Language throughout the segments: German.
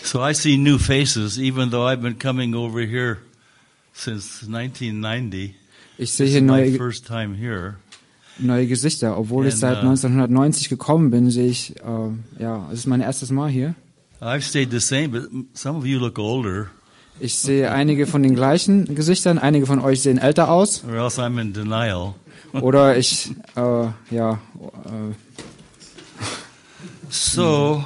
So I see new faces, even though I've been coming over here since 1990. Ich sehe This hier is my neue first time here. Gesichter. Obwohl ich And, seit 1990 gekommen bin, sehe ich, es ist mein erstes Mal hier. I've stayed the same, but some of you look older, Ich sehe einige von den gleichen Gesichtern, einige von euch sehen älter aus. or else I'm in denial. Oder ich, So,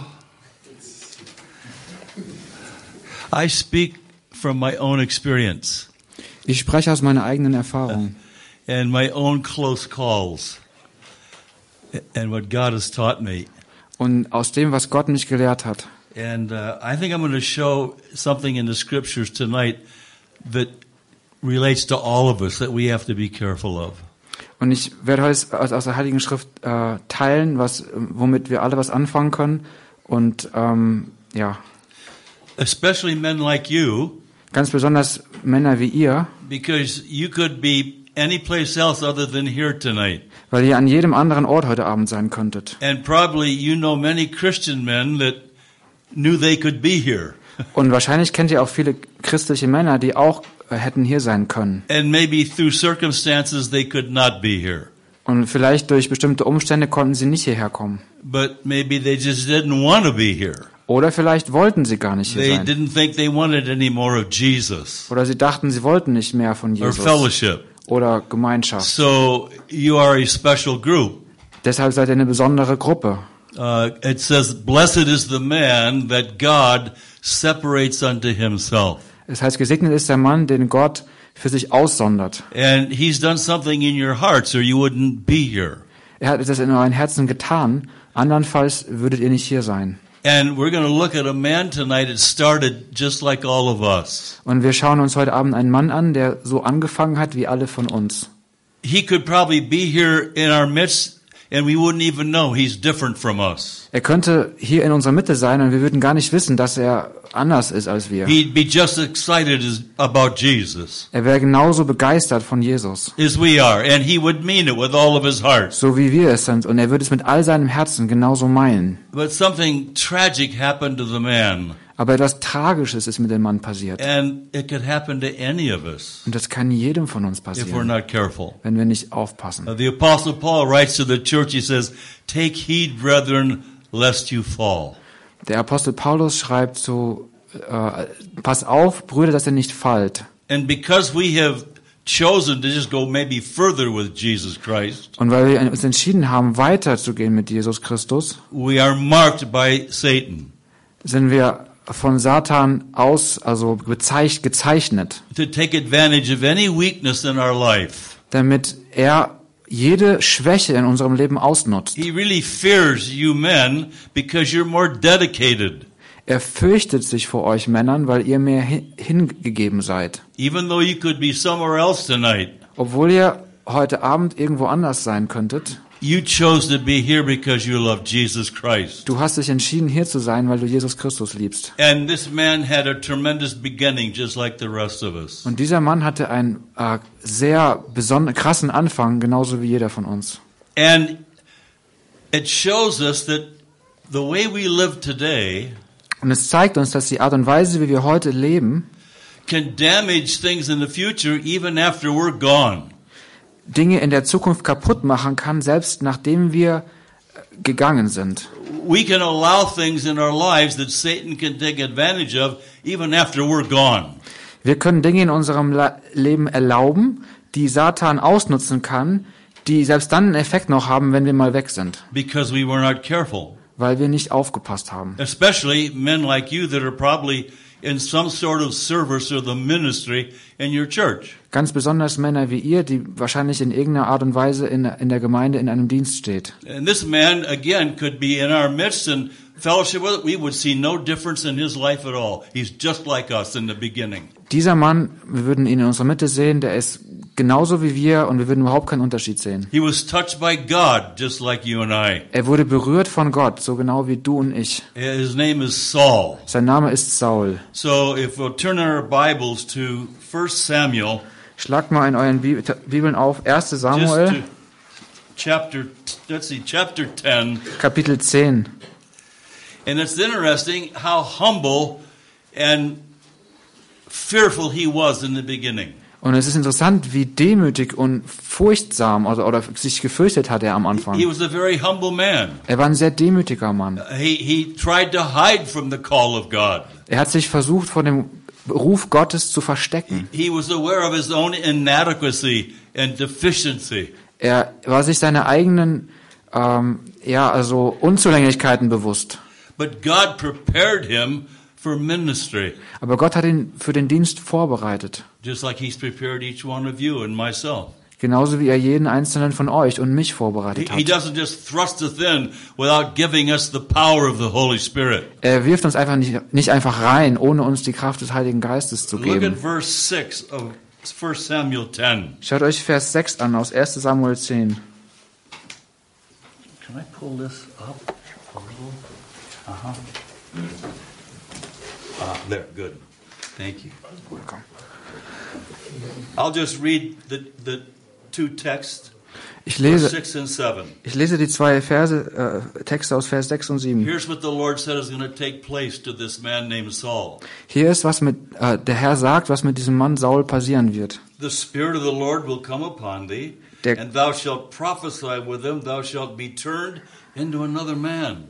I speak from my own experience ich spreche aus meiner eigenen Erfahrung and my own close calls and what God has taught me. und aus dem, was Gott mich gelehrt hat. And I think I'm going to show something in the scriptures tonight that relates to all of us that we have to be careful of. Und ich werde heute aus der Heiligen Schrift teilen, womit wir alle was anfangen können. Und Especially men like you, ganz besonders Männer wie ihr, because you could be any place else other than here tonight. weil ihr an jedem anderen Ort heute Abend sein könntet. And probably you know many Christian men that knew they could be here. Und wahrscheinlich kennt ihr auch viele christliche Männer, die auch hätten hier sein können. And maybe through circumstances they could not be here. Und vielleicht durch bestimmte Umstände konnten sie nicht hierher kommen. But maybe they just didn't want to be here. Oder vielleicht wollten sie gar nicht hier They sein. didn't think they wanted any more of Jesus Oder sie dachten, sie wollten nicht mehr von or Jesus fellowship. oder Gemeinschaft. So you are a special group. Deshalb seid ihr eine besondere Gruppe. It says, "Blessed is the man that God separates unto himself." Es heißt, gesegnet ist der Mann, den Gott für sich aussondert. And he's done something in your hearts or you wouldn't be here. Er hat das in euren Herzen getan, andernfalls würdet ihr nicht hier sein. And we're going to look at a man tonight that started just like all of us. Und wir schauen uns heute Abend einen Mann an, der so angefangen hat wie alle von uns. He could probably be here in our midst and we wouldn't even know he's different from us. Er könnte hier in unserer Mitte sein und wir würden gar nicht wissen, dass er anders ist als wir. He'd be just excited about Jesus Er wäre genauso begeistert von Jesus, as we are, and he would mean it with all of his heart. so wie wir es sind. Und er würde es mit all seinem Herzen genauso meinen. But something tragic happened to the man, Aber etwas Tragisches ist mit dem Mann passiert. and it could happen to any of us Und das kann jedem von uns if we're passieren, not careful. wenn wir nicht aufpassen. The Apostle Paul writes to the church, he says, "Take heed, brethren, lest you fall." Der Apostel Paulus schreibt so, pass auf, Brüder, dass ihr nicht fallt. And because we have chosen to just go maybe further with Jesus Christ, Und weil wir uns entschieden haben, weiterzugehen mit Jesus Christus, we are marked by Satan sind wir von Satan gezeichnet, to take advantage of any weakness in our life. damit er jede Schwäche in unserem Leben ausnutzt. He really fears you men because you're more dedicated. Er fürchtet sich vor euch Männern, weil ihr mehr hingegeben seid. Even though you could be somewhere else tonight, Obwohl ihr heute Abend irgendwo anders sein könntet, you chose to be here because you love Jesus Christ. du hast dich entschieden, hier zu sein, weil du Jesus Christus liebst. And this man had a tremendous beginning, just like the rest of us. Und dieser Mann hatte einen sehr krassen Anfang, genauso wie jeder von uns. And it shows us that the way we live today Und es zeigt uns, dass die Art und Weise, wie wir heute leben, can damage things in the future even after we're gone. Dinge in der Zukunft kaputt machen kann, selbst nachdem wir gegangen sind. We can allow things in our lives that Satan can take advantage of even after we're gone. Wir können Dinge in unserem Leben erlauben, die Satan ausnutzen kann, die selbst dann einen Effekt noch haben, wenn wir mal weg sind, Because we were not careful. weil wir nicht aufgepasst haben. Especially men like you that are probably in some sort of service or the ministry in your church. Ganz besonders Männer wie ihr, die wahrscheinlich in irgendeiner Art und Weise in der Gemeinde in einem Dienst steht. And this man, again, could be in our midst and fellowship with it. We would see no difference in his life at all. He's just like us in the beginning. Dieser Mann, wir würden ihn in unserer Mitte sehen, der ist genauso wie wir und wir würden überhaupt keinen Unterschied sehen. He was touched by God, just like you and I. Er wurde berührt von Gott, so genau wie du und ich. His name is Saul. Sein Name ist Saul. So if we'll turn our Bibles to 1 Samuel, Schlagt mal in euren Bibeln auf 1. just Samuel, to chapter 10. Kapitel 10. And it's interesting how humble and fearful he was in the beginning. Und es ist interessant, wie demütig und furchtsam oder sich gefürchtet hat er am He Anfang. was a very humble man. Er war ein sehr demütiger Mann. He tried to hide from the call of God. Er hat sich versucht, vor dem Ruf Gottes zu verstecken. He was aware of his own inadequacy and deficiency. Er war sich seiner eigenen Unzulänglichkeiten bewusst. But God prepared him for ministry, Aber Gott hat ihn für den Dienst vorbereitet. just like he's prepared each one of you and myself. Genauso wie er jeden einzelnen von euch und mich vorbereitet He hat. doesn't just thrust us in without giving us the power of the Holy Spirit. Er wirft uns einfach nicht einfach rein, ohne uns die Kraft des Heiligen Geistes zu Look at geben. verse 6 of 1 Samuel 10. Schaut euch Vers 6 an aus 1. Samuel 10. Can I pull this up a little? There, good. Thank you. I'll just read the two texts, Ich verse lese 6 and 7. die zwei Texte aus Vers 6 und 7. Here's what the Lord said is going to take place to this man named Saul. Hier ist, was der Herr sagt, was mit diesem Mann Saul passieren wird. The Spirit of the Lord will come upon thee, and thou shalt prophesy with him, thou shalt be turned into another man.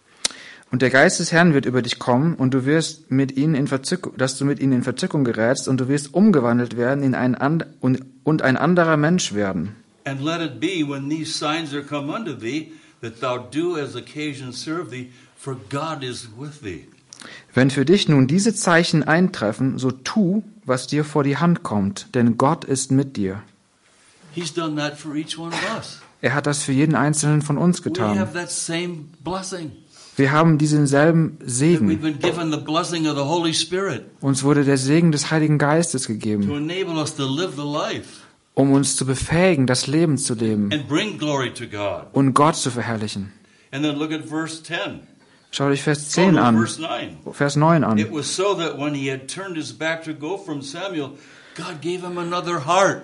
Und der Geist des Herrn wird über dich kommen, und du wirst dass du mit ihnen in Verzückung gerätst, und du wirst umgewandelt werden in ein anderer Mensch werden. And let it be, when these signs are come unto thee, that thou do as occasion serve thee, for God is with thee. Wenn für dich nun diese Zeichen eintreffen, so tu, was dir vor die Hand kommt, denn Gott ist mit dir. He's done that for each one of us. Er hat das für jeden einzelnen von uns We getan. have that same blessing. Wir haben diesen selben We've Segen. been given the blessing of the Holy Spirit Uns wurde der Segen des Heiligen Geistes to gegeben, enable us to live the life um uns zu befähigen, das Leben zu leben and bring glory to God. und Gott zu verherrlichen. And then look at verse 10. Schaut euch Vers Oh, 10 no, an, verse 9. Vers 9 an. It was so that when he had turned his back to go from Samuel, God gave him another heart.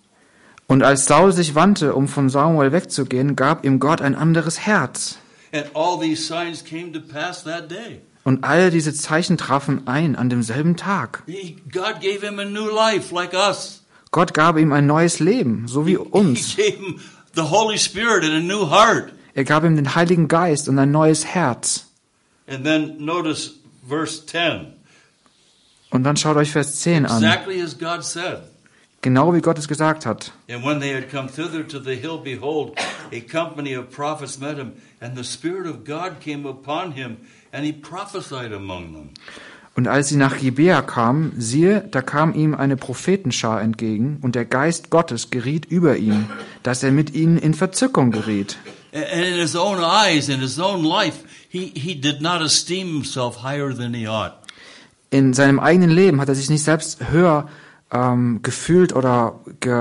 Und als Saul sich wandte, um von Samuel wegzugehen, gab ihm Gott ein anderes Herz. And all these signs came to pass that day. Und all diese Zeichen trafen ein an demselben Tag. God gave him a new life like us. Gott gab ihm ein neues Leben, so wie uns. He gave him the Holy Spirit and a new heart. Er gab ihm den Heiligen Geist und ein neues Herz. And then notice verse 10. Und dann schaut euch Vers 10 an. Exactly as God said. Genau wie Gott es gesagt hat. And when they had come thither to the hill, behold, a company of prophets met him, and the Spirit of God came upon him, and he prophesied among them. Und als sie nach Gibea kamen, siehe, da kam ihm eine Prophetenschar entgegen, und der Geist Gottes geriet über ihn, dass er mit ihnen in Verzückung geriet. And in his own eyes, in his own life, he did not esteem himself higher than he ought. In seinem eigenen Leben hat er sich nicht selbst höher gefühlt oder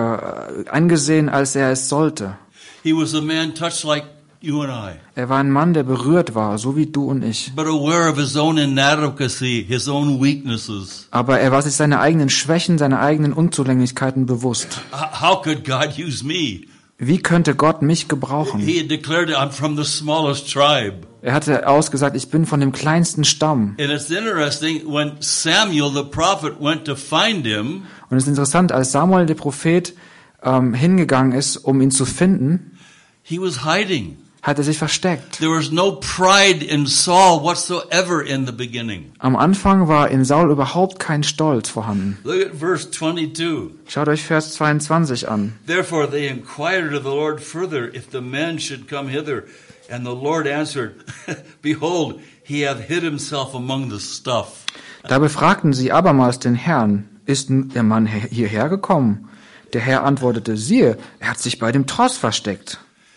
angesehen, als er es sollte. He was a man touched like you and I, Er war ein Mann, der berührt war, so wie du und ich. but aware of his own inadequacy, his own weaknesses. Aber er war sich seiner eigenen Schwächen, seiner eigenen Unzulänglichkeiten bewusst. How could God use me? Wie könnte Gott mich gebrauchen? He had declared, I'm from the smallest tribe. Er hatte ausgesagt, ich bin von dem kleinsten Stamm. And it's interesting, when Samuel the prophet went to find him, Und es ist interessant, als Samuel der Prophet hingegangen ist, um ihn zu finden, he was hiding. hat er sich versteckt. There was no pride in Saul whatsoever in the beginning. Am Anfang war in Saul überhaupt kein Stolz vorhanden. Look at verse 22. Schaut euch Vers 22 an. Therefore they inquired of the Lord further if the man should come hither. And the Lord answered, Behold, he hath hid himself among the stuff. Da befragten sie abermals den Herrn, ist der Mann hierher gekommen? Der Herr antwortete, siehe, er hat sich bei dem Tross versteckt.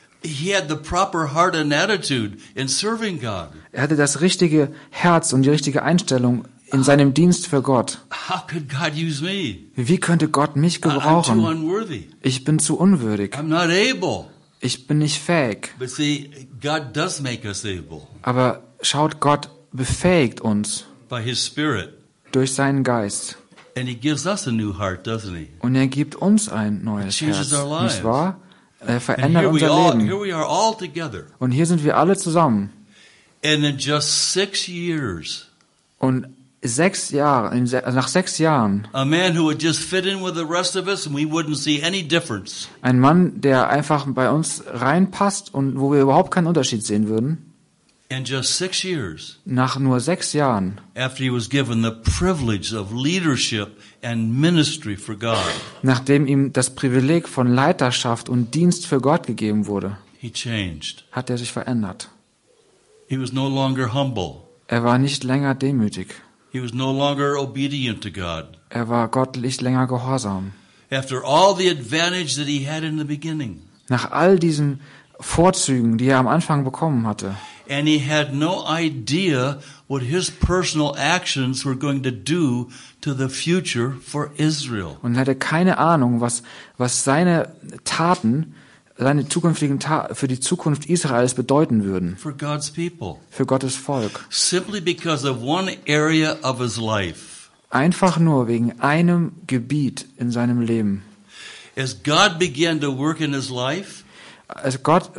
He had the proper heart and attitude in serving God. Er hatte das richtige Herz und die richtige Einstellung in seinem Dienst für Gott. How could God use me? Wie könnte Gott mich I'm too gebrauchen? unworthy. Ich bin zu unwürdig. I'm not able. Ich bin nicht fähig. But see, God does make us able Aber schaut, Gott befähigt uns by his Spirit. durch seinen Geist. And he gives us a new heart, doesn't he? Und er gibt uns ein neues It changes Herz, our lives. nicht wahr? Er And verändert unser Leben. here we are all together. Und hier sind wir alle zusammen. And in just 6 years, Und nach 6 Jahren, A man who would just fit in with the rest of us and we wouldn't see any difference. ein Mann, der einfach bei uns reinpasst und wo wir überhaupt keinen Unterschied sehen würden, In just 6 years, nach nur 6 Jahren, after he was given the privilege of leadership and ministry for God, nachdem ihm das Privileg von Leiterschaft und Dienst für Gott gegeben wurde, he changed. hat er sich verändert. He was no longer humble. Er war nicht länger demütig. He was no longer obedient to God. Er war Gott nicht länger gehorsam. After all the advantage that he had in the beginning. Nach all diesen Vorzügen, die er am Anfang bekommen hatte. And he had no idea what his personal actions were going to do to the future for Israel. Und er hatte keine Ahnung, was seine Taten, seine zukünftigen für die Zukunft Israels bedeuten würden. For God's people. Für Gottes Volk. Simply because of one area of his life. Einfach nur wegen einem Gebiet in seinem Leben. As God began to work in his life, Also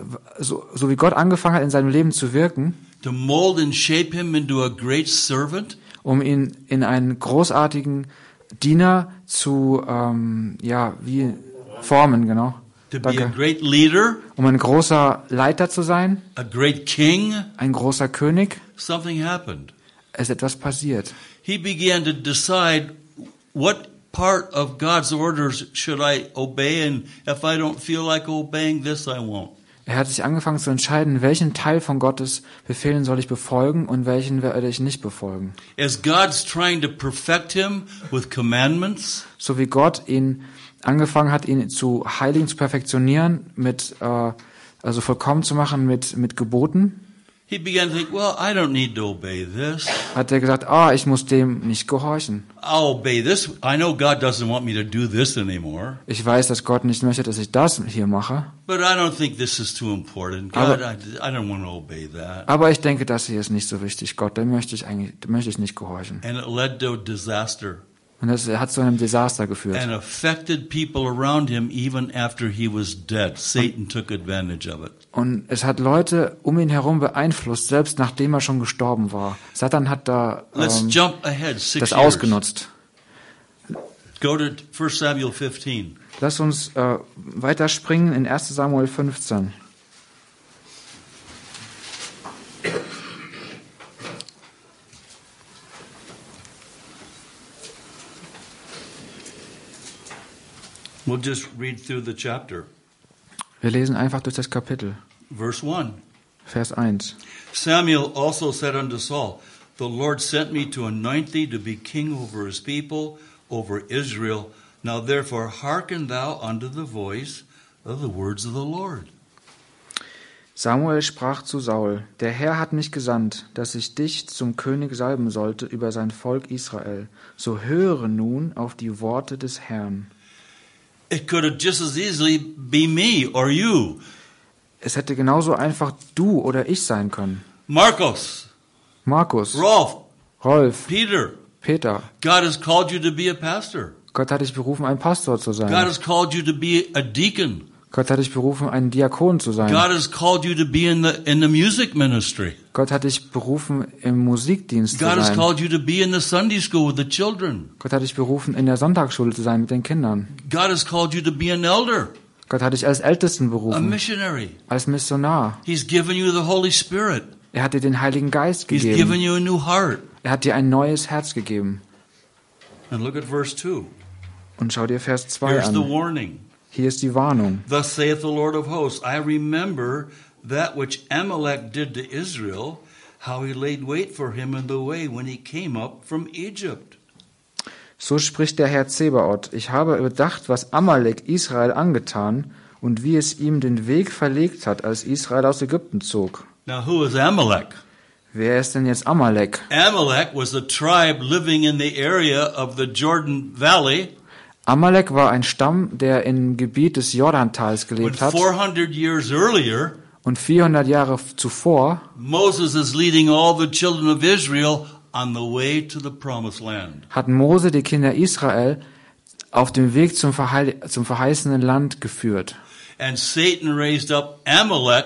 so wie Gott angefangen hat, in seinem Leben zu wirken, to mold and shape him into a great servant, um ihn in einen großartigen Diener zu, wie formen, genau. to be a Danke. great leader, Um ein großer Leiter zu sein, a great king, ein großer König, something happened. ist etwas passiert. He began to decide what part of God's orders should I obey, and if I don't feel like obeying this, I won't. Er hat sich angefangen zu entscheiden, welchen Teil von Gottes Befehlen soll ich befolgen und welchen werde ich nicht befolgen. As God's trying to perfect him with commandments, So wie Gott ihn angefangen hat, ihn zu heiligen, zu perfektionieren, also vollkommen zu machen mit Geboten, he began to think, well, I don't need to obey this. hat er gesagt, ich muss dem nicht gehorchen. I'll obey this. I know God doesn't want me to do this anymore, Ich weiß, dass Gott nicht möchte, dass ich das hier mache, but I don't think this is too important. God, I don't want to obey that. aber ich denke, das hier ist nicht so wichtig. Gott, dem möchte ich nicht gehorchen. And it led to disaster Und das hat zu einem Desaster geführt. and affected people around him even after he was dead. Satan took advantage of it. Und es hat Leute um ihn herum beeinflusst, selbst nachdem er schon gestorben war. Satan hat da Let's jump ahead 6 das years. ausgenutzt. Go to 1 Samuel 15. Lass uns weiterspringen in 1 Samuel 15. We'll just read through the chapter. Wir lesen einfach durch das Kapitel. Verse 1. Vers 1. Samuel also said unto Saul, The Lord sent me to anoint thee to be king over his people, over Israel. Now therefore hearken thou unto the voice of the words of the Lord. Samuel sprach zu Saul, der Herr hat mich gesandt, dass ich dich zum König salben sollte über sein Volk Israel. So höre nun auf die Worte des Herrn. It could have just as easily be me or you. Es hätte genauso einfach du oder ich sein können. Marcos, Markus, Rolf, Rolf, Peter. Peter. God has called you to be a pastor. Gott hat dich berufen, ein Pastor zu God sein. has called you to be a deacon. Gott hat dich berufen, ein Diakon zu sein. God has called you to be in the music ministry. Gott hat dich berufen, im Musikdienst zu God has sein. called you to be in the Sunday school with the children. Gott hat dich berufen, in der Sonntagsschule zu sein mit den Kindern. God has called you to be an elder, Gott hat dich als Ältesten a berufen, missionary. als Missionar. He's given you the Holy Spirit. Er hat dir den Heiligen Geist He's given gegeben. you a new heart. Er hat dir ein neues Herz gegeben. And look at verse 2. Und schau dir Vers 2 Here's the an. warning. Hier ist die Warnung. Thus saith the Lord of hosts, I remember that which Amalek did to Israel, how he laid wait for him in the way when he came up from Egypt. So spricht der Herr Zebaoth. Ich habe bedacht, was Amalek Israel angetan und wie es ihm den Weg verlegt hat, als Israel aus Ägypten zog. Now who is Amalek? Wer ist denn jetzt Amalek? Amalek was a tribe living in the area of the Jordan Valley. Amalek war ein Stamm, der im Gebiet des Jordantals When gelebt hat. 400 years earlier, Und 400 Jahre zuvor Moses is leading all the children of Israel on the way to the promised land. hat Mose die Kinder Israel auf dem Weg zum verheißenen Land geführt. And Satan raised up Amalek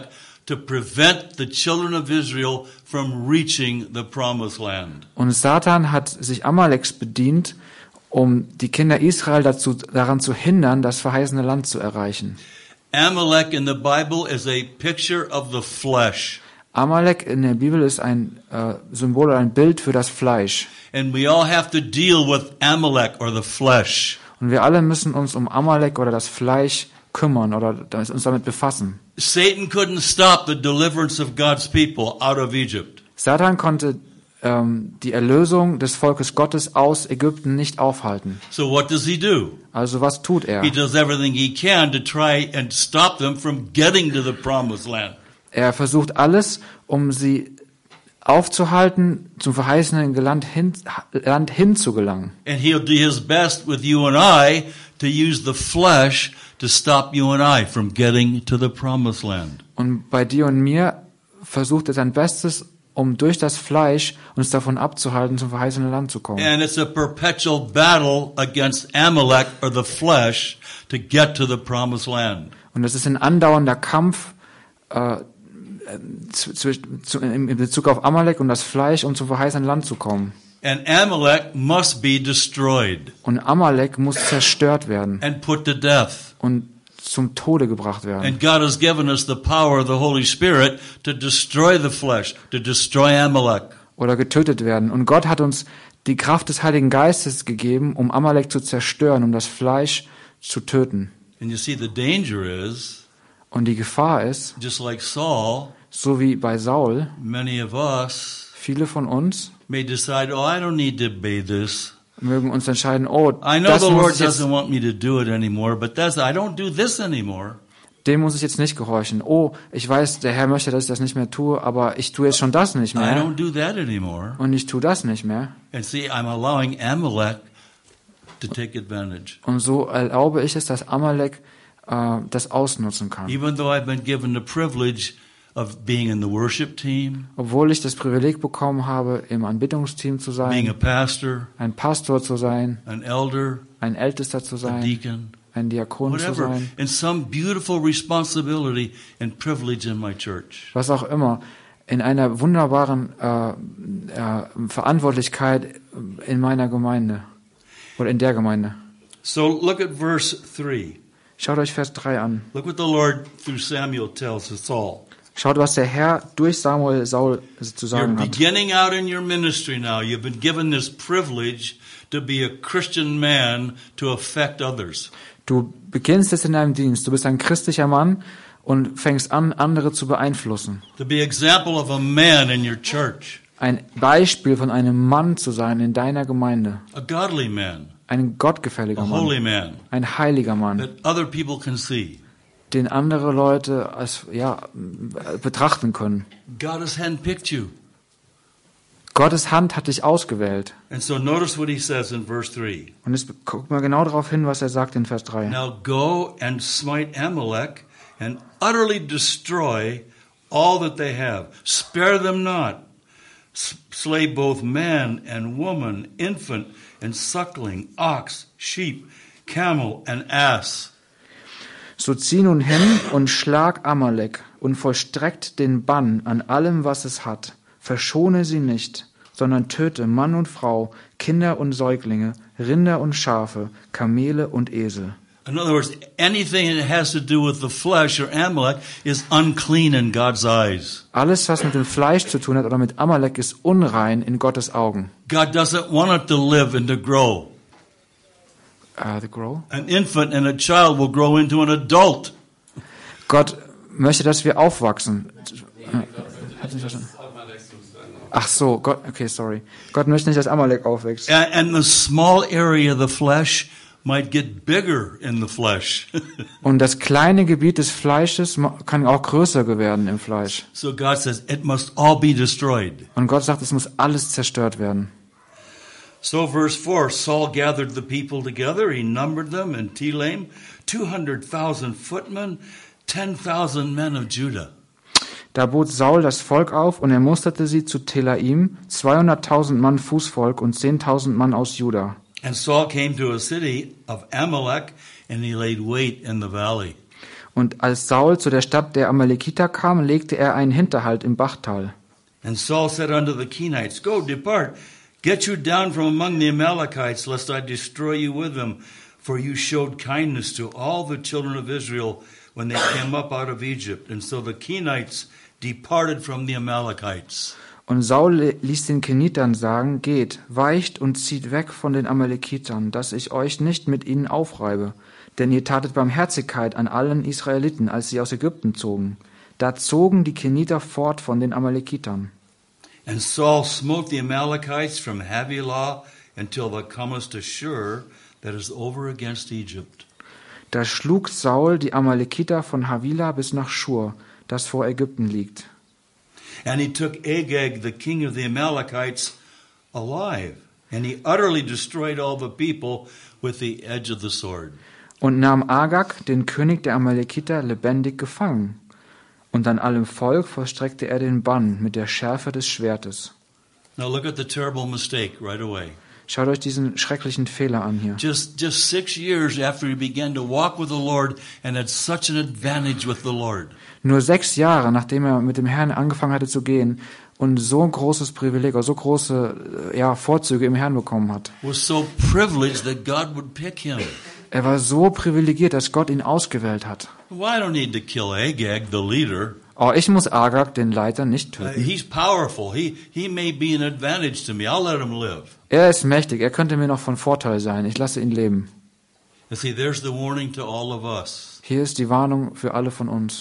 to prevent the children of Israel from reaching the promised land. Und Satan hat sich Amaleks bedient, um die Kinder Israel daran zu hindern, das verheißene Land zu erreichen. Amalek in the Bible is a picture of the flesh. Amalek in der Bibel ist ein Symbol oder ein Bild für das Fleisch. And we all have to deal with Amalek or the flesh. Und wir alle müssen uns um Amalek oder das Fleisch kümmern oder uns damit befassen. Satan couldn't stop the deliverance of God's people out of Egypt. Satan konnte die Erlösung des Volkes Gottes aus Ägypten nicht aufhalten. So what does he do? Also was tut er? He does everything he can to try and stop them from getting to the promised land. Er versucht alles, um sie aufzuhalten, zum verheißenen Land hinzugelangen. And he'll do his best with you and I to use the flesh to stop you and I from getting to the promised land. Und bei dir und mir versucht er sein Bestes, um durch das Fleisch uns davon abzuhalten, zum verheißenen Land zu kommen. And it's a perpetual battle against Amalek or the flesh to get to the promised land. Und es ist ein andauernder Kampf in Bezug auf Amalek und das Fleisch, um zum verheißenen Land zu kommen. And Amalek must be destroyed Und Amalek muss zerstört werden and put to death. und zum Tode gebracht werden. And God has given us the power of the Holy Spirit to destroy the flesh, to destroy Amalek. Oder getötet werden. Und Gott hat uns die Kraft des Heiligen Geistes gegeben, um Amalek zu zerstören, um das Fleisch zu töten. And you see, the danger is, Und die Gefahr ist, just like Saul, so wie bei Saul, many of us viele von uns may decide, oh, I don't need to obey this. mögen uns entscheiden, oh, I know das the muss Lord ich jetzt, doesn't want me to do it anymore, but I don't do this anymore. dem muss ich jetzt nicht gehorchen. Oh, ich weiß, der Herr möchte, dass ich das nicht mehr tue, aber ich tue jetzt schon das nicht I mehr. don't do that anymore. Und ich tue das nicht mehr. And see, I'm allowing Amalek to take advantage. Und so erlaube ich es, dass Amalek das ausnutzen kann. Even though I've been given the privilege of being in the worship team, Obwohl ich das Privileg bekommen habe, im Anbetungsteam zu being a sein, pastor, ein Pastor zu sein, an elder, ein Ältester zu a sein, deacon, ein Diakon zu whatever, sein, and some beautiful responsibility and privilege in my church. was auch immer, in einer wunderbaren Verantwortlichkeit in meiner Gemeinde oder in der Gemeinde. So look at verse 3. Schaut euch Vers 3 an. Look what the Lord through Samuel tells us all. Schaut, was der Herr durch Saul zu You're sagen hat. beginning out in your ministry now. You've been given this privilege to be a Christian man to affect others. Du beginnst jetzt in deinem Dienst. Du bist ein christlicher Mann und fängst an, andere zu beeinflussen. To be example of a man in your church, Ein Beispiel von einem Mann zu sein in deiner Gemeinde. a godly man, Ein gottgefälliger a holy Mann. man Ein heiliger Mann, that other people can see. den andere Leute als, betrachten können. God has handpicked you. Gottes Hand hat dich ausgewählt. And so notice what he says in verse 3. Und jetzt guck mal genau darauf hin, was er sagt in Vers 3. Now go and smite Amalek and utterly destroy all that they have. Spare them not. Slay both man and woman, infant and suckling, ox, sheep, camel and ass. So zieh nun hin und schlag Amalek und vollstreckt den Bann an allem, was es hat. Verschone sie nicht, sondern töte Mann und Frau, Kinder und Säuglinge, Rinder und Schafe, Kamele und Esel. In other words, anything that has to do with the flesh or Amalek is unclean in God's eyes. Alles, was mit dem Fleisch zu tun hat oder mit Amalek, ist unrein in Gottes Augen. God doesn't want it to live and to grow. The grow? An infant and a child will grow into an adult. Gott möchte, dass wir aufwachsen. Hab's nicht verstanden. Ach so, Gott, okay, sorry. Gott möchte nicht, dass Amalek aufwächst. And the small area of the flesh might get bigger in the flesh. Und das kleine Gebiet des Fleisches kann auch größer werden im Fleisch. So God says it must all be destroyed. Und Gott sagt, es muss alles zerstört werden. So verse 4, Saul gathered the people together. He numbered them in Telaim, 200,000 footmen, 10,000 men of Judah. Da bot Saul das Volk auf und er musterte sie zu Telaim, 200.000 Mann Fußvolk und 10.000 Mann aus Juda. And Saul came to a city of Amalek, and he laid wait in the valley. Und als Saul zu der Stadt der Amalekiter kam, legte er einen Hinterhalt im Bachtal. And Saul said unto the Kenites, Go, depart, get you down from among the Amalekites, lest I destroy you with them. For you showed kindness to all the children of Israel when they came up out of Egypt. And so the Kenites departed from the Amalekites. Und Saul ließ den Kenitern sagen, geht, weicht und zieht weg von den Amalekitern, dass ich euch nicht mit ihnen aufreibe. Denn ihr tatet Barmherzigkeit an allen Israeliten, als sie aus Ägypten zogen. Da zogen die Keniter fort von den Amalekitern. And Saul smote the Amalekites from Havilah until thou comest to Shur, that is over against Egypt. Da schlug Saul die Amalekiter von Havilah bis nach Schur, das vor Ägypten liegt. And he took Agag, the king of the Amalekites, alive. And he utterly destroyed all the people with the edge of the sword. Und nahm Agag, den König der Amalekiter, lebendig gefangen. Und an allem Volk vollstreckte er den Bann mit der Schärfe des Schwertes. Now look at the terrible mistake right away. Schaut euch diesen schrecklichen Fehler an hier. Just 6 years after he began to walk with the Lord and had such an advantage with the Lord. Nur 6 Jahre, nachdem er mit dem Herrn angefangen hatte zu gehen und so ein großes Privileg, oder so große Vorzüge im Herrn bekommen hat. Was so privileged that God would pick him. Er war so privilegiert, dass Gott ihn ausgewählt hat. Well, I don't need to kill Agag, the leader. Oh, ich muss Agag, den Leiter, nicht töten. He's powerful. He may be an advantage to me. I'll let him live. Er ist mächtig, er könnte mir noch von Vorteil sein. Ich lasse ihn leben. You see, there's the warning to all of us. Hier ist die Warnung für alle von uns.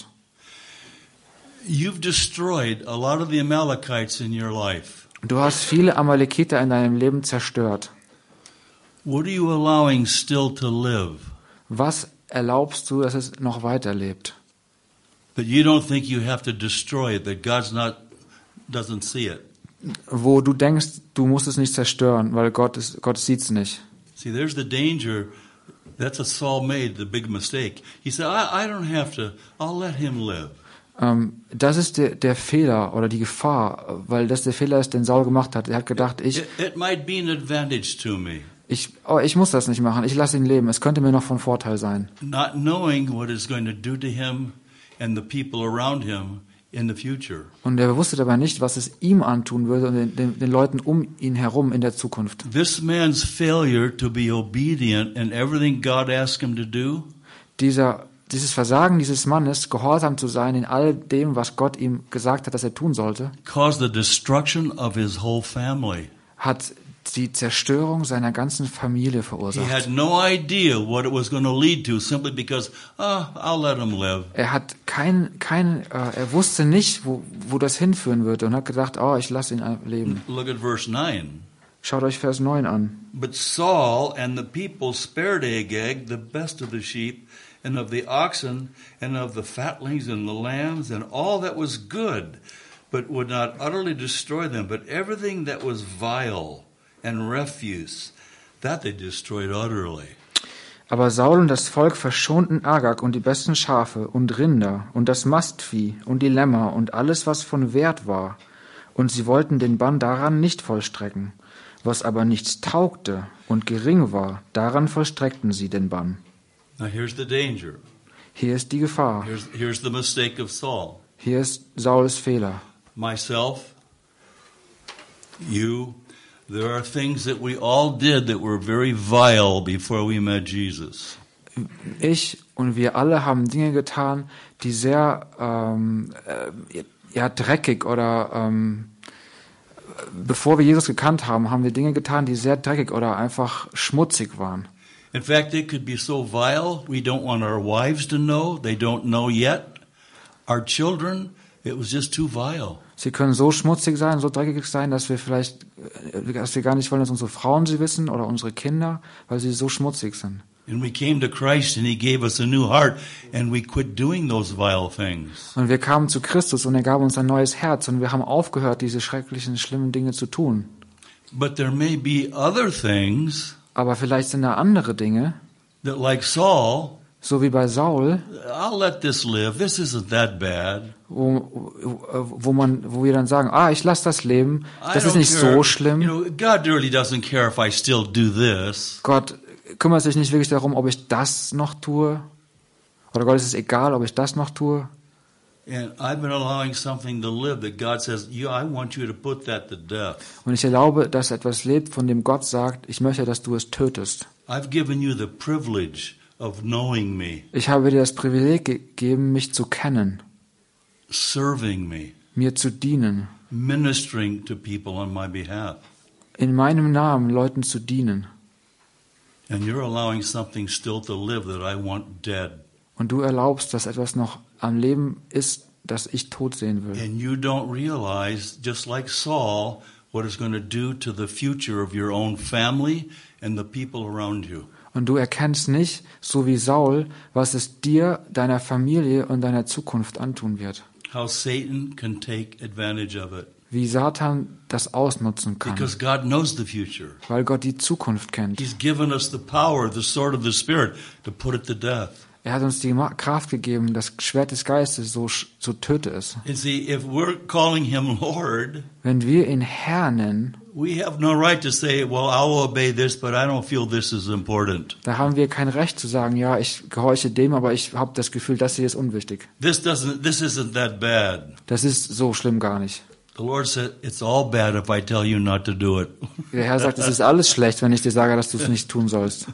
You've destroyed a lot of the Amalekites in your life. Du hast viele Amalekiter in deinem Leben zerstört. What are you allowing still to live? Was erlaubst du, dass es noch weiterlebt? That you don't think you have to destroy it, that doesn't see it. Wo du denkst, du musst es nicht zerstören, weil Gott sieht es nicht. See, there's the danger. That's what Saul made, the big mistake. He said, I don't have to, I'll let him live. Das ist der Fehler oder die Gefahr, weil das der Fehler ist, den Saul gemacht hat. Er hat gedacht, It might be an advantage to me. Ich muss das nicht machen, ich lasse ihn leben, es könnte mir noch von Vorteil sein. Not knowing what it's going to do to him and the people around him in the future. Und er wusste dabei nicht, was es ihm antun würde und den Leuten um ihn herum in der Zukunft. This man's failure to be obedient in everything God asked him to do. Dieses Versagen dieses Mannes, gehorsam zu sein in all dem, was Gott ihm gesagt hat, dass er tun sollte, caused the destruction of his whole family. Hat die Zerstörung seiner ganzen Familie He verursacht. had no idea what it was going to lead to simply because, I'll let him live. Er hat er wusste nicht, wo das hinführen würde und hat gedacht, ich lasse ihn leben. Look at verse 9. Schaut euch Vers 9 an. But Saul and the people spared Agag the best of the sheep and of the oxen and of the fatlings and the lambs and all that was good, but would not utterly destroy them. But everything that was vile and refuse, that they destroyed utterly. Aber Saul und das Volk verschonten Agag und die besten Schafe und Rinder und das Mastvieh und die Lämmer und alles, was von Wert war. Und sie wollten den Bann daran nicht vollstrecken. Was aber nichts taugte und gering war, daran vollstreckten sie den Bann. Now here's the danger. Hier ist die Gefahr. Here's the mistake of Saul. Hier ist Sauls Fehler. Myself, you, there are things that we all did that were very vile before we met Jesus. Ich und wir alle haben Dinge getan, die sehr dreckig oder bevor wir Jesus gekannt haben, haben wir Dinge getan, die sehr dreckig oder einfach schmutzig waren. In fact, it could be so vile, we don't want our wives to know. They don't know yet. Our children, it was just too vile. Sie können so schmutzig sein, so dreckig sein, dass wir gar nicht wollen, dass unsere Frauen sie wissen oder unsere Kinder, weil sie so schmutzig sind. And we came to Christ and He gave us a new heart and we quit doing those vile things. Und wir kamen zu Christus und er gab uns ein neues Herz und wir haben aufgehört, diese schrecklichen, schlimmen Dinge zu tun. But there may be other things. Aber vielleicht sind da andere Dinge, that like Saul, so wie bei Saul, I'll let this live. This isn't that bad. wo wir dann sagen, ich lasse das leben, das ist nicht so schlimm. God really doesn't care if I still do this. Gott kümmert sich nicht wirklich darum, ob ich das noch tue Oder Gott, ist es egal, ob ich das noch tue? And I've been allowing something to live that God says, I want you to put that to death. Und ich erlaube, dass etwas lebt, von dem Gott sagt, ich möchte, dass du es tötest. I've given you the privilege of knowing me, Ich habe dir das Privileg gegeben, mich zu kennen, serving me, mir zu dienen, ministering to people on my behalf. in meinem Namen Leuten zu dienen. And you're allowing something still to live that I want dead. Und du erlaubst, dass etwas noch am Leben ist, das ich tot sehen will. And you don't realize, just like Saul, what it's going to do to the future of your own family and the people around you. Und du erkennst nicht, so wie Saul, was es dir, deiner Familie und deiner Zukunft antun wird. How Satan can take advantage of it. Wie Satan das ausnutzen kann. Because God knows the future. Weil Gott die Zukunft kennt. He's given us the power, the sword of the Spirit, to put it to death. Er hat uns die Kraft gegeben, das Schwert des Geistes, so töte es. And see, if we're calling him Lord, Wenn wir ihn Herr nennen, we have no right to say, well, I'll obey this, but I don't feel this is important. da haben wir kein Recht zu sagen, ja, ich gehorche dem, aber ich habe das Gefühl, das hier ist unwichtig. This isn't that bad. Das ist so schlimm gar nicht. The Lord said, it's all bad if I tell you not to do it. Der Herr sagt, es ist alles schlecht, wenn ich dir sage, dass du es nicht tun sollst.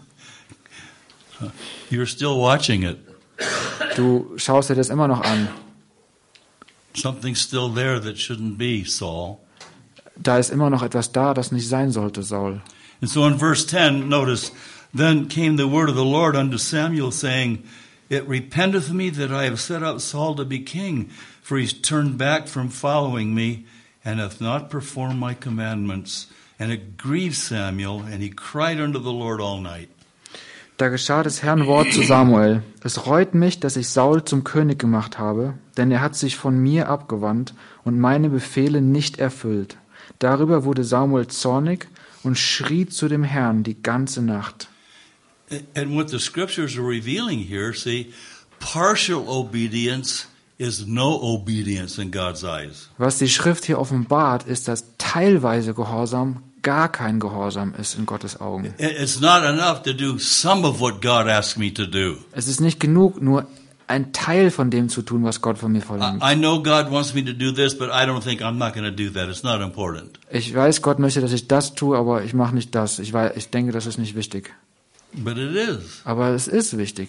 You're still watching it. Du schaust dir das immer noch an. Something's still there that shouldn't be, Saul. Da ist immer noch etwas da, das nicht sein sollte, Saul. And so in verse 10, notice, then came the word of the Lord unto Samuel, saying, It repenteth me that I have set up Saul to be king, for he's turned back from following me, and hath not performed my commandments. And it grieved Samuel, and he cried unto the Lord all night. Da geschah des Herrn Wort zu Samuel. Es reut mich, dass ich Saul zum König gemacht habe, denn er hat sich von mir abgewandt und meine Befehle nicht erfüllt. Darüber wurde Samuel zornig und schrie zu dem Herrn die ganze Nacht. And what the scriptures are revealing here, see, partial obedience is no obedience in God's eyes. Was die Schrift hier offenbart, ist, dass teilweise Gehorsam gar kein Gehorsam ist in Gottes Augen. It's not enough to do some of what God asked me to do. Es ist nicht genug, nur ein Teil von dem zu tun, was Gott von mir verlangt. I know God wants me to do this, but I don't think I'm not going to do that. It's not important. Ich weiß, Gott möchte, dass ich das tue, aber ich mache nicht das. Ich denke, das ist nicht wichtig. But it is. Aber es ist wichtig.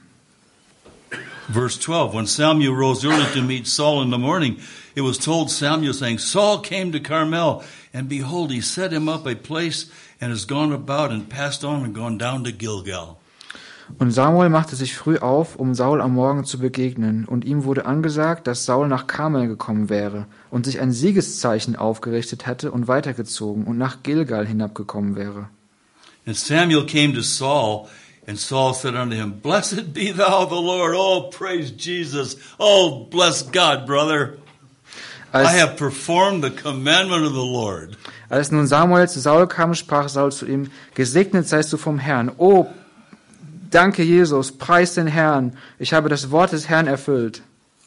Verse 12, when Samuel rose early to meet Saul in the morning, it was told Samuel, saying, Saul came to Carmel, and behold, he set him up a place, and has gone about and passed on and gone down to Gilgal. Und Samuel machte sich früh auf, um Saul am Morgen zu begegnen, und ihm wurde angesagt, dass Saul nach Karmel gekommen wäre und sich ein Siegeszeichen aufgerichtet hätte und weitergezogen und nach Gilgal hinabgekommen wäre. And Samuel came to Saul, and Saul said unto him, Blessed be thou the Lord. Oh, praise Jesus. Oh, bless God, brother. I have performed the commandment of the Lord. Als nun Samuel zu Saul kam, sprach Saul zu ihm, Gesegnet seist du vom Herrn. Oh, danke Jesus, preis den Herrn. Ich habe das Wort des Herrn erfüllt.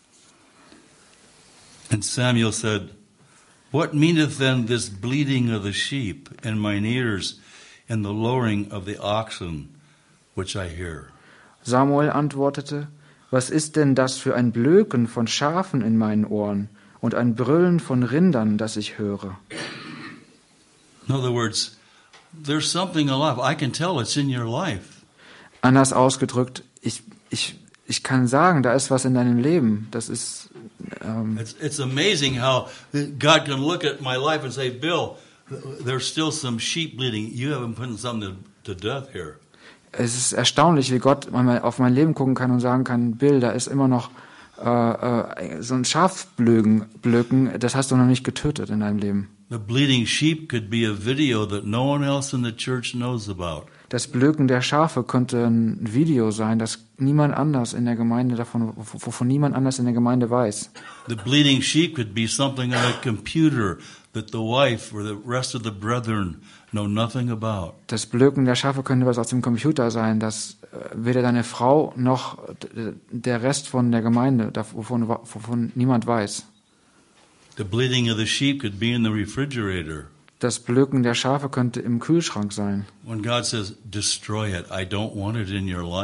And Samuel said, What meaneth then this bleating of the sheep in mine ears, and the lowing of the oxen, which I hear? Samuel antwortete, was ist denn das für ein Blöken von Schafen in meinen Ohren und ein Brüllen von Rindern, das ich höre? In other words, there's something alive. I can tell it's in your life. Anders ausgedrückt, ich kann sagen, da ist was in deinem Leben. Das ist It's amazing how God can look at my life and say, Bill, there's still some sheep bleating. You haven't put something to death here. Es ist erstaunlich, wie Gott manchmal auf mein Leben gucken kann und sagen kann, Bill, da ist immer noch so ein Schafblöken, das hast du noch nicht getötet in deinem Leben. The bleating sheep could be a video that no one else in the church knows about. Das Blöken der Schafe könnte ein Video sein, das niemand anders in der Gemeinde wovon niemand anders in der Gemeinde weiß. The bleating sheep could be something on a computer that the wife or the rest of the brethren know nothing about. Das Blöken der Schafe könnte was aus dem Computer sein, das weder deine Frau noch der Rest von der Gemeinde, wovon niemand weiß. The bleating of the sheep could be in the refrigerator. Das Blöken der Schafe könnte im Kühlschrank sein. When God says, destroy it, I don't want it in your life.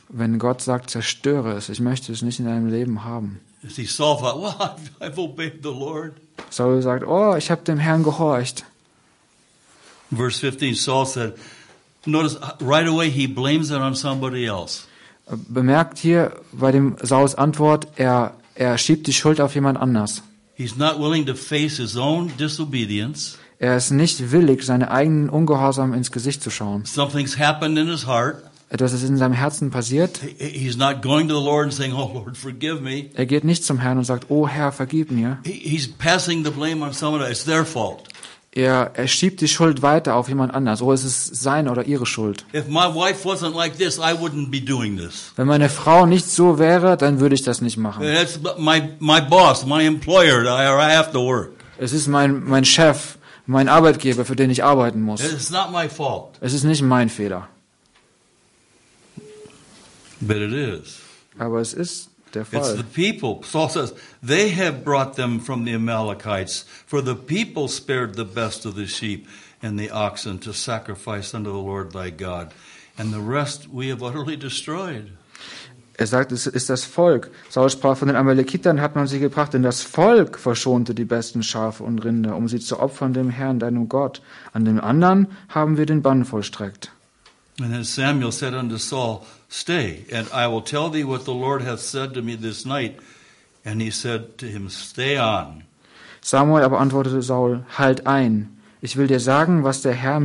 wenn Gott sagt, zerstöre es, ich möchte es nicht in deinem Leben haben. See, Saul thought, well, I've obeyed the Lord. Saul sagt, oh, ich habe dem Herrn gehorcht. Verse 15, Saul said, notice right away he blames it on somebody else. Bemerkt hier bei dem Sauls Antwort, er schiebt die Schuld auf jemand anders. He's not willing to face his own disobedience. Er ist nicht willig, seine eigenen Ungehorsam ins Gesicht zu schauen. Something's happened in his heart. Etwas ist in seinem Herzen passiert. He's not going to the Lord and saying, oh Lord, forgive me. Er geht nicht zum Herrn und sagt, oh Herr, vergib mir. He's passing the blame on someone else. It's their fault. Er schiebt die Schuld weiter auf jemand anders. Oh, es ist seine oder ihre Schuld. If my wife wasn't like this, I wouldn't be doing this. Wenn meine Frau nicht so wäre, dann würde ich das nicht machen. That's my boss, my employer, I have to work. Es ist mein Chef, mein Arbeitgeber, für den ich arbeiten muss. It's not my fault. Es ist nicht mein Fehler. But it is. Aber es ist der It's the Fall. people. Saul says, they have brought them from the Amalekites, for the people spared the best of the sheep and the oxen to sacrifice unto the Lord thy God, and the rest we have utterly destroyed. Er sagt, es ist das Volk. Saul sprach, von den Amalekitern hat man sie gebracht, denn das Volk verschonte die besten Schafe und Rinder, um sie zu opfern dem Herrn, deinem Gott. An den anderen haben wir den Bann vollstreckt. And then Samuel said unto Saul, stay, and I will tell thee what the Lord hath said to me this night. And he said to him, stay on. Samuel aber antwortete Saul, halt ein. Ich will dir sagen, was der Herr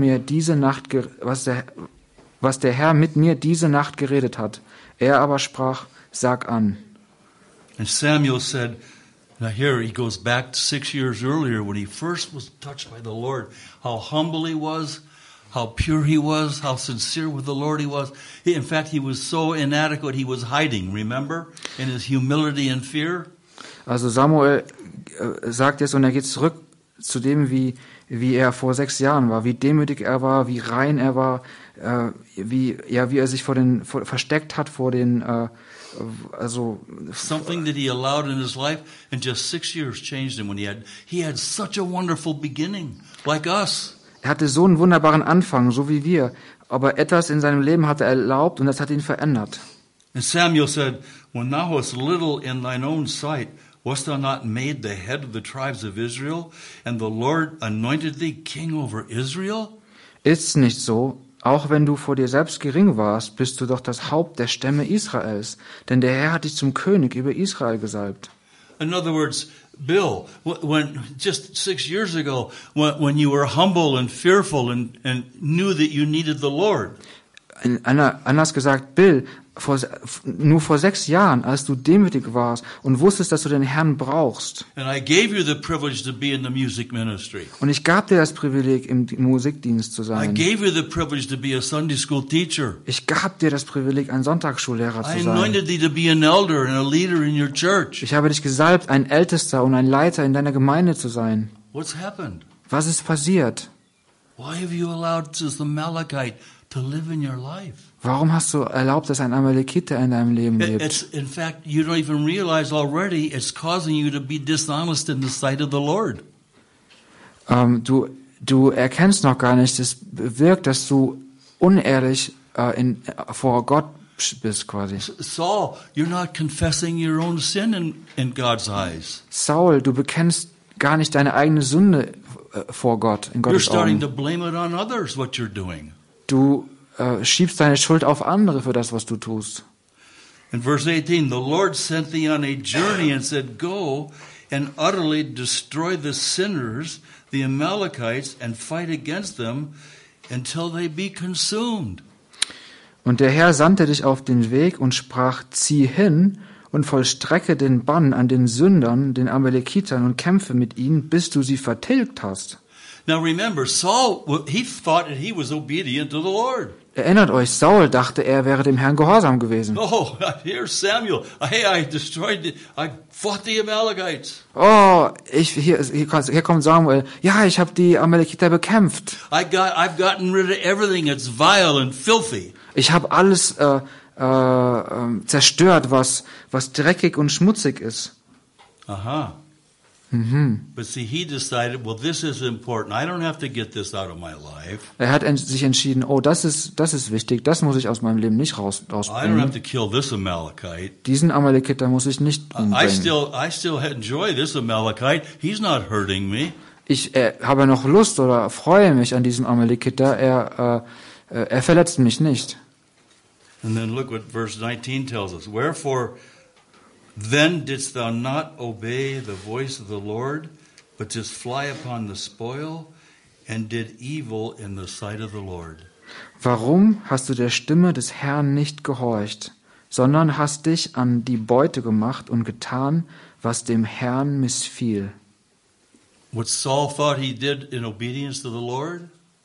mit mir diese Nacht geredet hat. Er aber sprach, sag an. And Samuel said, now here he goes back to 6 years earlier when he first was touched by the Lord, how humble he was, how pure he was, how sincere with the Lord he was. In fact, he was so inadequate, he was hiding, remember, in his humility and fear. Also Samuel sagt jetzt, und er geht zurück zu dem, wie er vor 6 Jahren war, wie demütig er war, wie rein er war, wie er sich versteckt hat vor den, Something that he allowed in his life, and just 6 years changed him when he had such a wonderful beginning, like us. Er hatte so einen wunderbaren Anfang, so wie wir, aber etwas in seinem Leben hat er erlaubt und das hat ihn verändert. And Samuel said, when thou wast little in thine own sight, wast thou not made the head of the tribes of Israel, and the Lord anointed thee king over Israel? Ist's nicht so? Auch wenn du vor dir selbst gering warst, bist du doch das Haupt der Stämme Israels, denn der Herr hat dich zum König über Israel gesalbt. In other words, Bill, when just 6 years ago, when you were humble and fearful and knew that you needed the Lord. Anders gesagt, Bill, nur vor 6 Jahren, als du demütig warst und wusstest, dass du den Herrn brauchst. And I gave you the privilege to be in the music ministry. Und ich gab dir das Privileg, im Musikdienst zu I sein. gave you the privilege to be a Sunday school teacher. Ich gab dir das Privileg, ein Sonntagsschullehrer I zu sein. anointed thee to be an elder and a leader in your church. Ich habe dich gesalbt, ein Ältester und ein Leiter in deiner Gemeinde zu sein. What's happened? Was ist passiert? Why have you allowed the Amalekite to live in your life? Warum hast du erlaubt, dass ein Amalekiter in deinem Leben lebt? It's, in fact, you don't even realize already it's causing you to be dishonest in the sight of the Lord. Du erkennst noch gar nicht, es bewirkt, dass du unehrlich vor Gott bist quasi. Saul, you're not confessing your own sin in God's eyes. Saul, du bekennst gar nicht deine eigene Sünde vor Gott, in You're Gottes starting to Augen. blame it on others, what you're doing. Du schiebst deine Schuld auf andere für das, was du tust. In verse 18, the Lord sent thee on a journey and said, go and utterly destroy the sinners, the Amalekites, and fight against them until they be consumed. Und der Herr sandte dich auf den Weg und sprach, zieh hin und vollstrecke den Bann an den Sündern, den Amalekitern, und kämpfe mit ihnen, bis du sie vertilgt hast. Now remember, Saul, he thought that he was obedient to the Lord. Erinnert euch, Saul dachte, er wäre dem Herrn gehorsam gewesen. Oh, here's Samuel. Hey, I fought the Amalekites. Oh, hier kommt Samuel. Ja, ich habe die Amalekiter bekämpft. I've gotten rid of everything that's vile and filthy. Ich habe alles zerstört, was dreckig und schmutzig ist. Aha. But see, he decided, well, this is important. I don't have to get this out of my life. Er hat sich entschieden, oh, das ist wichtig, das muss ich aus meinem Leben nicht I don't have rausbringen. to kill this Amalekite. Diesen Amalekiter muss ich nicht I umbringen. still enjoy this Amalekite. He's not hurting me. Ich habe noch Lust oder freue mich an diesem Amalekiter, er verletzt mich nicht. And then look what verse 19 tells us. Wherefore then didst thou not obey the voice of the Lord, but didst fly upon the spoil, and did evil in the sight of the Lord. Warum hast du der Stimme des Herrn nicht gehorcht, sondern hast dich an die Beute gemacht und getan, was dem Herrn missfiel? What Saul thought he did in obedience to the Lord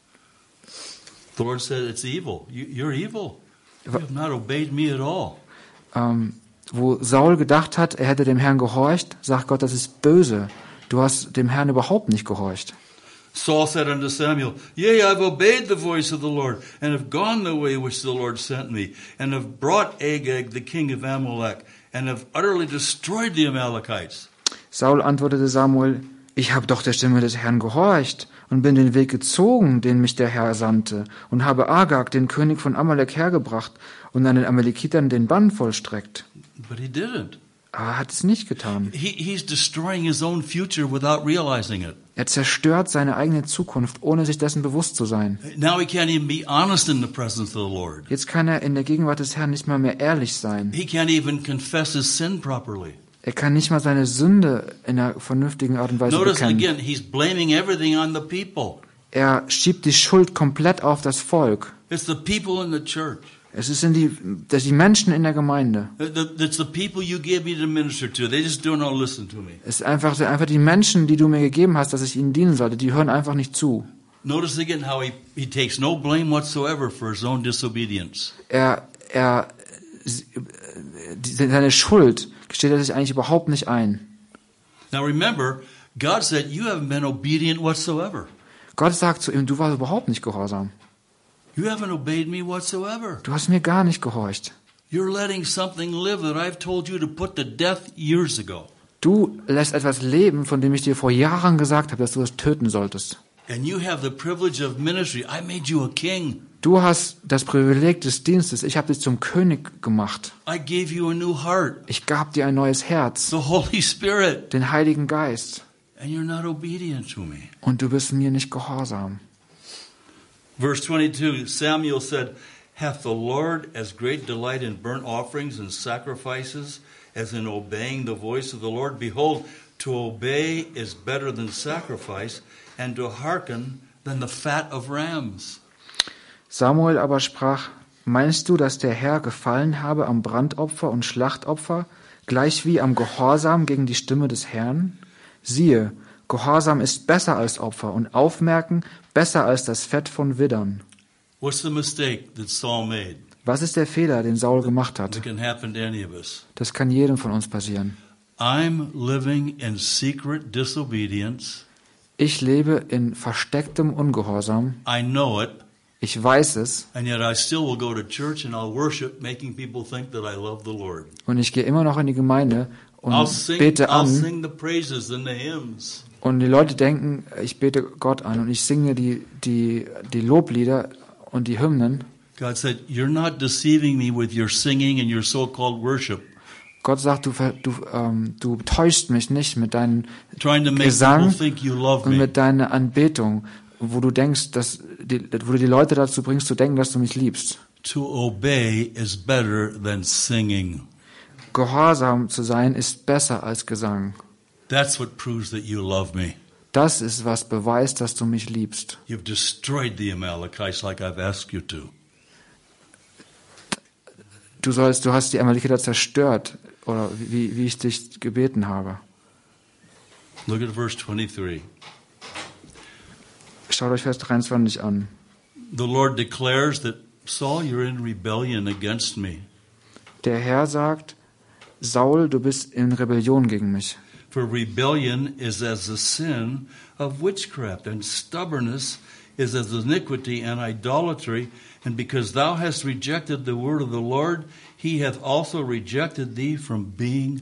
said, it's evil. You're evil. You have not obeyed me at all. Wo Saul gedacht hat, er hätte dem Herrn gehorcht, sagt Gott, das ist böse. Du hast dem Herrn überhaupt nicht gehorcht. Saul said unto Samuel, Yea, I've obeyed the voice of the Lord, and have gone the way which the Lord sent me, and have brought Agag, the king of Amalek, and have utterly destroyed the Amalekites. Saul antwortete Samuel, ich habe doch der Stimme des Herrn gehorcht und bin den Weg gezogen, den mich der Herr sandte, und habe Agag, den König von Amalek, hergebracht und an den Amalekitern den Bann vollstreckt. But he didn't. Aber er hat es nicht getan. He's destroying his own future without realizing it. Er zerstört seine eigene Zukunft, ohne sich dessen bewusst zu sein. Now he can't even be honest in the presence of the Lord. Jetzt kann er in der Gegenwart des Herrn nicht mal mehr ehrlich sein. He can't even confess his sin properly. Er kann nicht mal seine Sünde in einer vernünftigen Art und Weise Notice bekennen. again, he's blaming everything on the people. Er schiebt die Schuld komplett auf das Volk. It's the people in the church. Es sind die Menschen in der Gemeinde. It's the people you gave me to minister to. They just do not listen to me. Es ist einfach die Menschen, die du mir gegeben hast, dass ich ihnen dienen sollte. Die hören einfach nicht zu. Notice again how he takes no blame whatsoever for his own disobedience. Seine Schuld gesteht er sich eigentlich überhaupt nicht ein. Now remember, God said, you haven't been obedient whatsoever. Gott sagt zu ihm, du warst überhaupt nicht gehorsam. You haven't obeyed me whatsoever. Du hast mir gar nicht gehorcht. You're letting something live that I've told you to put to death years ago. Du lässt etwas leben, von dem ich dir vor Jahren gesagt habe, dass du es töten solltest. And you have the privilege of ministry. I made you a king. Du hast das Privileg des Dienstes. Ich habe dich zum König gemacht. I gave you a new heart. Ich gab dir ein neues Herz, The Holy Spirit. den Heiligen Geist. And you're not obedient to me. Und du bist mir nicht gehorsam. Verse 22, Samuel said, Hath the Lord as great delight in burnt offerings and sacrifices as in obeying the voice of the Lord? Behold, to obey is better than sacrifice, and to hearken than the fat of rams. Samuel aber sprach, meinst du, dass der Herr gefallen habe am Brandopfer und Schlachtopfer, gleichwie am Gehorsam gegen die Stimme des Herrn? Siehe, Gehorsam ist besser als Opfer und Aufmerken besser als das Fett von Widdern. What's the mistake that Saul made? Was ist der Fehler, den Saul gemacht hat? It can happen to any of us. Das kann jedem von uns passieren. I'm living in secret disobedience. Ich lebe in verstecktem Ungehorsam. I know it. Ich weiß es. And yet I still will go to church and I'll worship, making people think that I love the Lord. Und ich gehe immer noch in die Gemeinde und bete I'll an. sing the praises and the hymns. Und die Leute denken, ich bete Gott an und ich singe die Loblieder und die Hymnen. God said, you're not deceiving me with your singing and your so-called worship. Gott sagt, du täuschst mich nicht mit deinem Trying to make Gesang people think you love und me. mit deiner Anbetung, wo du denkst, wo du die Leute dazu bringst, zu denken, dass du mich liebst. To obey is better than singing. Gehorsam zu sein ist besser als Gesang. That's what proves that you love me. Das ist, was beweist, dass du mich liebst. You've destroyed the Amalekites like I've asked you to. Du hast die Amalekiter zerstört, oder wie ich dich gebeten habe. Look at verse 23. Schaut euch Vers 23 an. The Lord declares that, Saul, you're in rebellion against me. Der Herr sagt, Saul, du bist in Rebellion gegen mich. For rebellion is as the sin of witchcraft, and stubbornness is as iniquity and idolatry. And because thou hast rejected the word of the Lord, he hath also rejected thee from being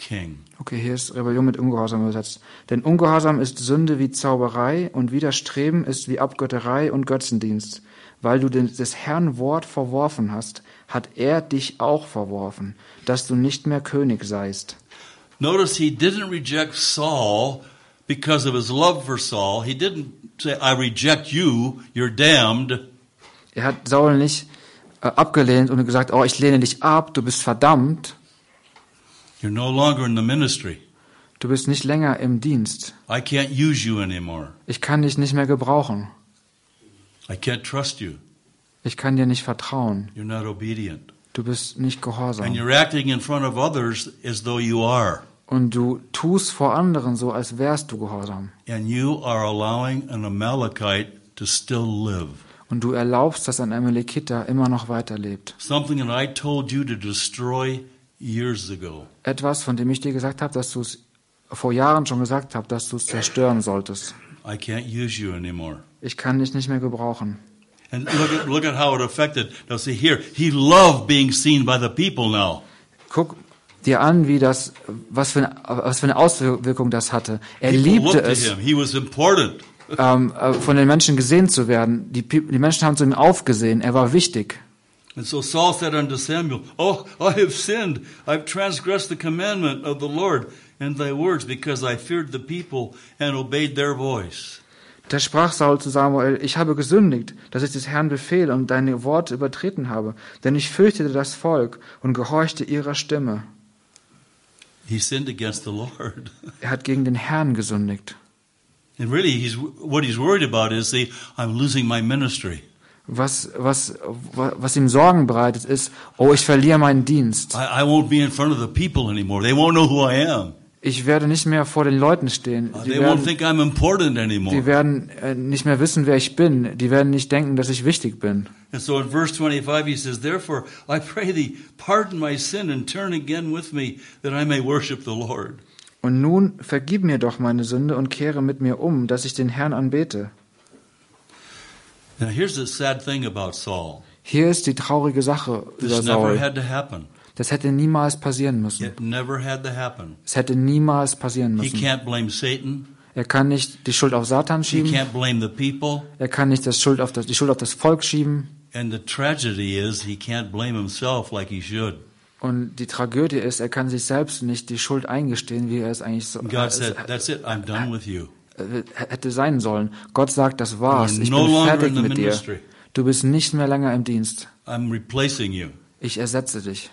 king. Okay, hier ist Rebellion mit Ungehorsam übersetzt. Denn Ungehorsam ist Sünde wie Zauberei und Widerstreben ist wie Abgötterei und Götzendienst. Weil du des Herrn Wort verworfen hast, hat er dich auch verworfen, dass du nicht mehr König seist. Notice he didn't reject Saul because of his love for Saul. He didn't say, I reject you, you're damned. Er hat Saul nicht abgelehnt und gesagt, oh, ich lehne dich ab, du bist verdammt. You're no longer in the ministry. Du bist nicht länger im Dienst. I can't use you anymore. Ich kann dich nicht mehr gebrauchen. I can't trust you. Ich kann dir nicht vertrauen. You're not obedient. Du bist nicht And gehorsam. you're acting in front of others as though you are. Und du tust vor anderen so, als wärst du gehorsam. And you are allowing an Amalekite to still live. Und du erlaubst, dass ein Amalekiter immer noch weiterlebt. Something that I told you to destroy years ago. Etwas, von dem ich dir gesagt habe, dass du es vor Jahren schon gesagt habe, dass du es zerstören solltest. I can't use you anymore. Ich kann dich nicht mehr gebrauchen. And look at how it affected. Now see here, he loved being seen by the people now. Guck dir an, was für eine Auswirkung das hatte. Er People liebte looked at es, him. He was important. von den Menschen gesehen zu werden. Die Menschen haben zu ihm aufgesehen. Er war wichtig. And so Saul said unto Samuel, Oh, I have sinned. I've transgressed the commandment of the Lord and thy words, because I feared the people and obeyed their voice. Da sprach Saul zu Samuel, ich habe gesündigt, dass ich des Herrn Befehl und deine Worte übertreten habe, denn ich fürchtete das Volk und gehorchte ihrer Stimme. He sinned against the Lord. Er hat gegen den Herrn gesündigt. And really, what he's worried about is, I'm losing my ministry. Was ihm Sorgen bereitet ist, oh, ich verliere meinen Dienst. I won't be in front of the people anymore. They won't know who I am. Ich werde nicht mehr vor den Leuten stehen. They won't think I'm important anymore. Die werden nicht mehr wissen, wer ich bin. Die werden nicht denken, dass ich wichtig bin. And so in verse 25 he says, Therefore I pray thee, pardon my sin and turn again with me, that I may worship the Lord. Und nun vergib mir doch meine Sünde und kehre mit mir um, dass ich den Herrn anbete. Now here's the sad thing about Saul. Hier ist die traurige Sache über This never Saul. had to happen. Das hätte niemals passieren müssen. It never had to happen. Es hätte niemals passieren He müssen. can't blame Satan. Er kann nicht die Schuld auf Satan He schieben. can't blame the people. Er kann nicht die Schuld auf das Volk schieben. And the tragedy is he can't blame himself like he should. Und die Tragödie ist, er kann sich selbst nicht die Schuld eingestehen, wie er es eigentlich so God said, that's it, I'm done with you. hätte sein sollen. Gott sagt, das war's. You're Ich no bin longer fertig in the mit dir. ministry. Du bist nicht mehr länger im Dienst. I'm replacing you. Ich ersetze dich.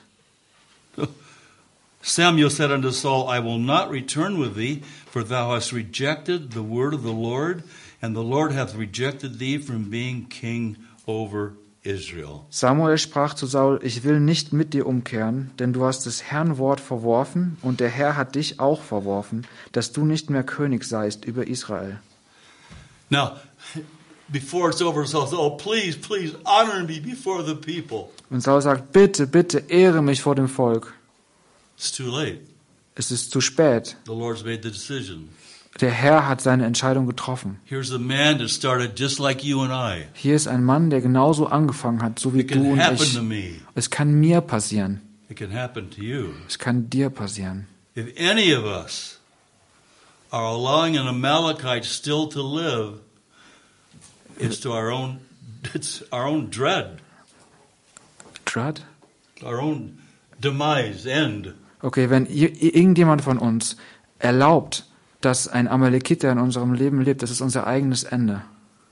Samuel said unto Saul, I will not return with thee, for thou hast rejected the word of the Lord, and the Lord hath rejected thee from being king over Israel. Samuel sprach zu Saul, ich will nicht mit dir umkehren, denn du hast des Herrn Wort verworfen, und der Herr hat dich auch verworfen, dass du nicht mehr König seist über Israel. Now, before it's over, Saul says, oh, please, please, honor me before the people. Und Saul sagt, bitte, bitte, ehre mich vor dem Volk. It's too late. Es ist zu spät. The Lord's made the decision. Der Herr hat seine Entscheidung getroffen. Here's a man that started just like you and I. Hier ist ein Mann, der genauso angefangen hat, so wie It du can und happen ich. to me. Es kann mir passieren. It can happen to you. Es kann dir passieren. If any of us are allowing an Amalekite still to live, it's our own dread, Dread? our own demise, end. Okay, wenn irgendjemand von uns erlaubt, dass ein Amalekiter in unserem Leben lebt, das ist unser eigenes Ende.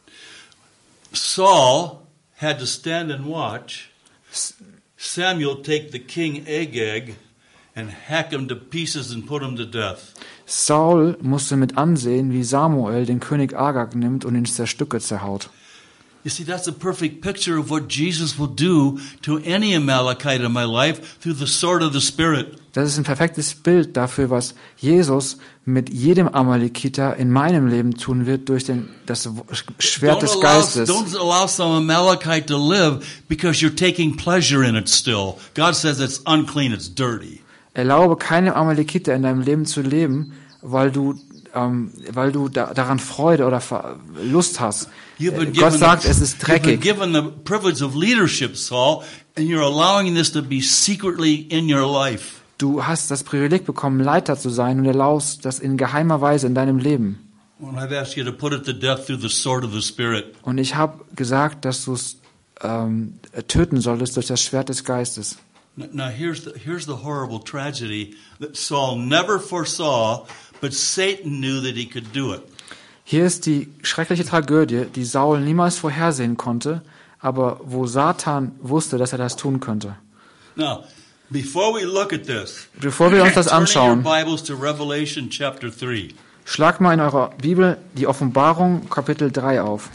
Saul had to stand and watch Samuel take the king Agag and hack him to pieces and put him to death. Saul musste mit ansehen, wie Samuel den König Agag nimmt und ihn zerstücke zerhaut. You see, that's a perfect picture of what Jesus will do to any Amalekite in my life through the sword of the Spirit. Das ist ein perfektes Bild dafür, was Jesus mit jedem Amalekiter in meinem Leben tun wird durch das Schwert des Geistes. Don't allow some Amalekite to live because you're taking pleasure in it still. God says it's unclean, it's dirty. Erlaube keinem Amalekiter in deinem Leben zu leben, weil du daran Freude oder Lust hast. Gott sagt, es ist dreckig. You've been given the privilege of leadership, Saul, and you're allowing this to be secretly in your life. Du hast das Privileg bekommen, Leiter zu sein und erlaubst das in geheimer Weise in deinem Leben. And I've asked you to put it to death through the sword of the Spirit. Und ich habe gesagt, dass du es töten solltest durch das Schwert des Geistes. Now here's the horrible tragedy that Saul never foresaw, but Satan knew that he could do it. Hier ist die schreckliche Tragödie, die Saul niemals vorhersehen konnte, aber wo Satan wusste, dass er das tun könnte. Now, before we look at this, Bevor wir uns das turn in anschauen, your Bibles to Revelation chapter 3. schlagt mal in eurer Bibel die Offenbarung Kapitel 3 auf.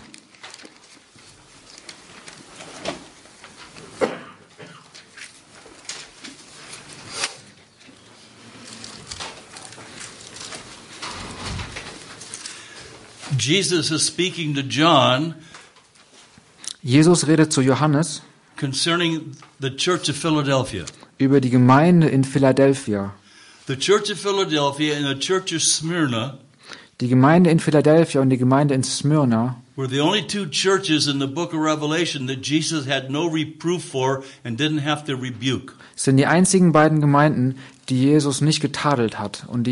Jesus is speaking to John Jesus redet zu Johannes concerning the church of Philadelphia. über die Gemeinde in Philadelphia. The church of Philadelphia and the church of Smyrna Die Gemeinde in Philadelphia und die Gemeinde in Smyrna were the only two churches in the book of Revelation that Jesus had no reproof for and didn't have to rebuke. sind die einzigen beiden Gemeinden, die Jesus nicht getadelt hat und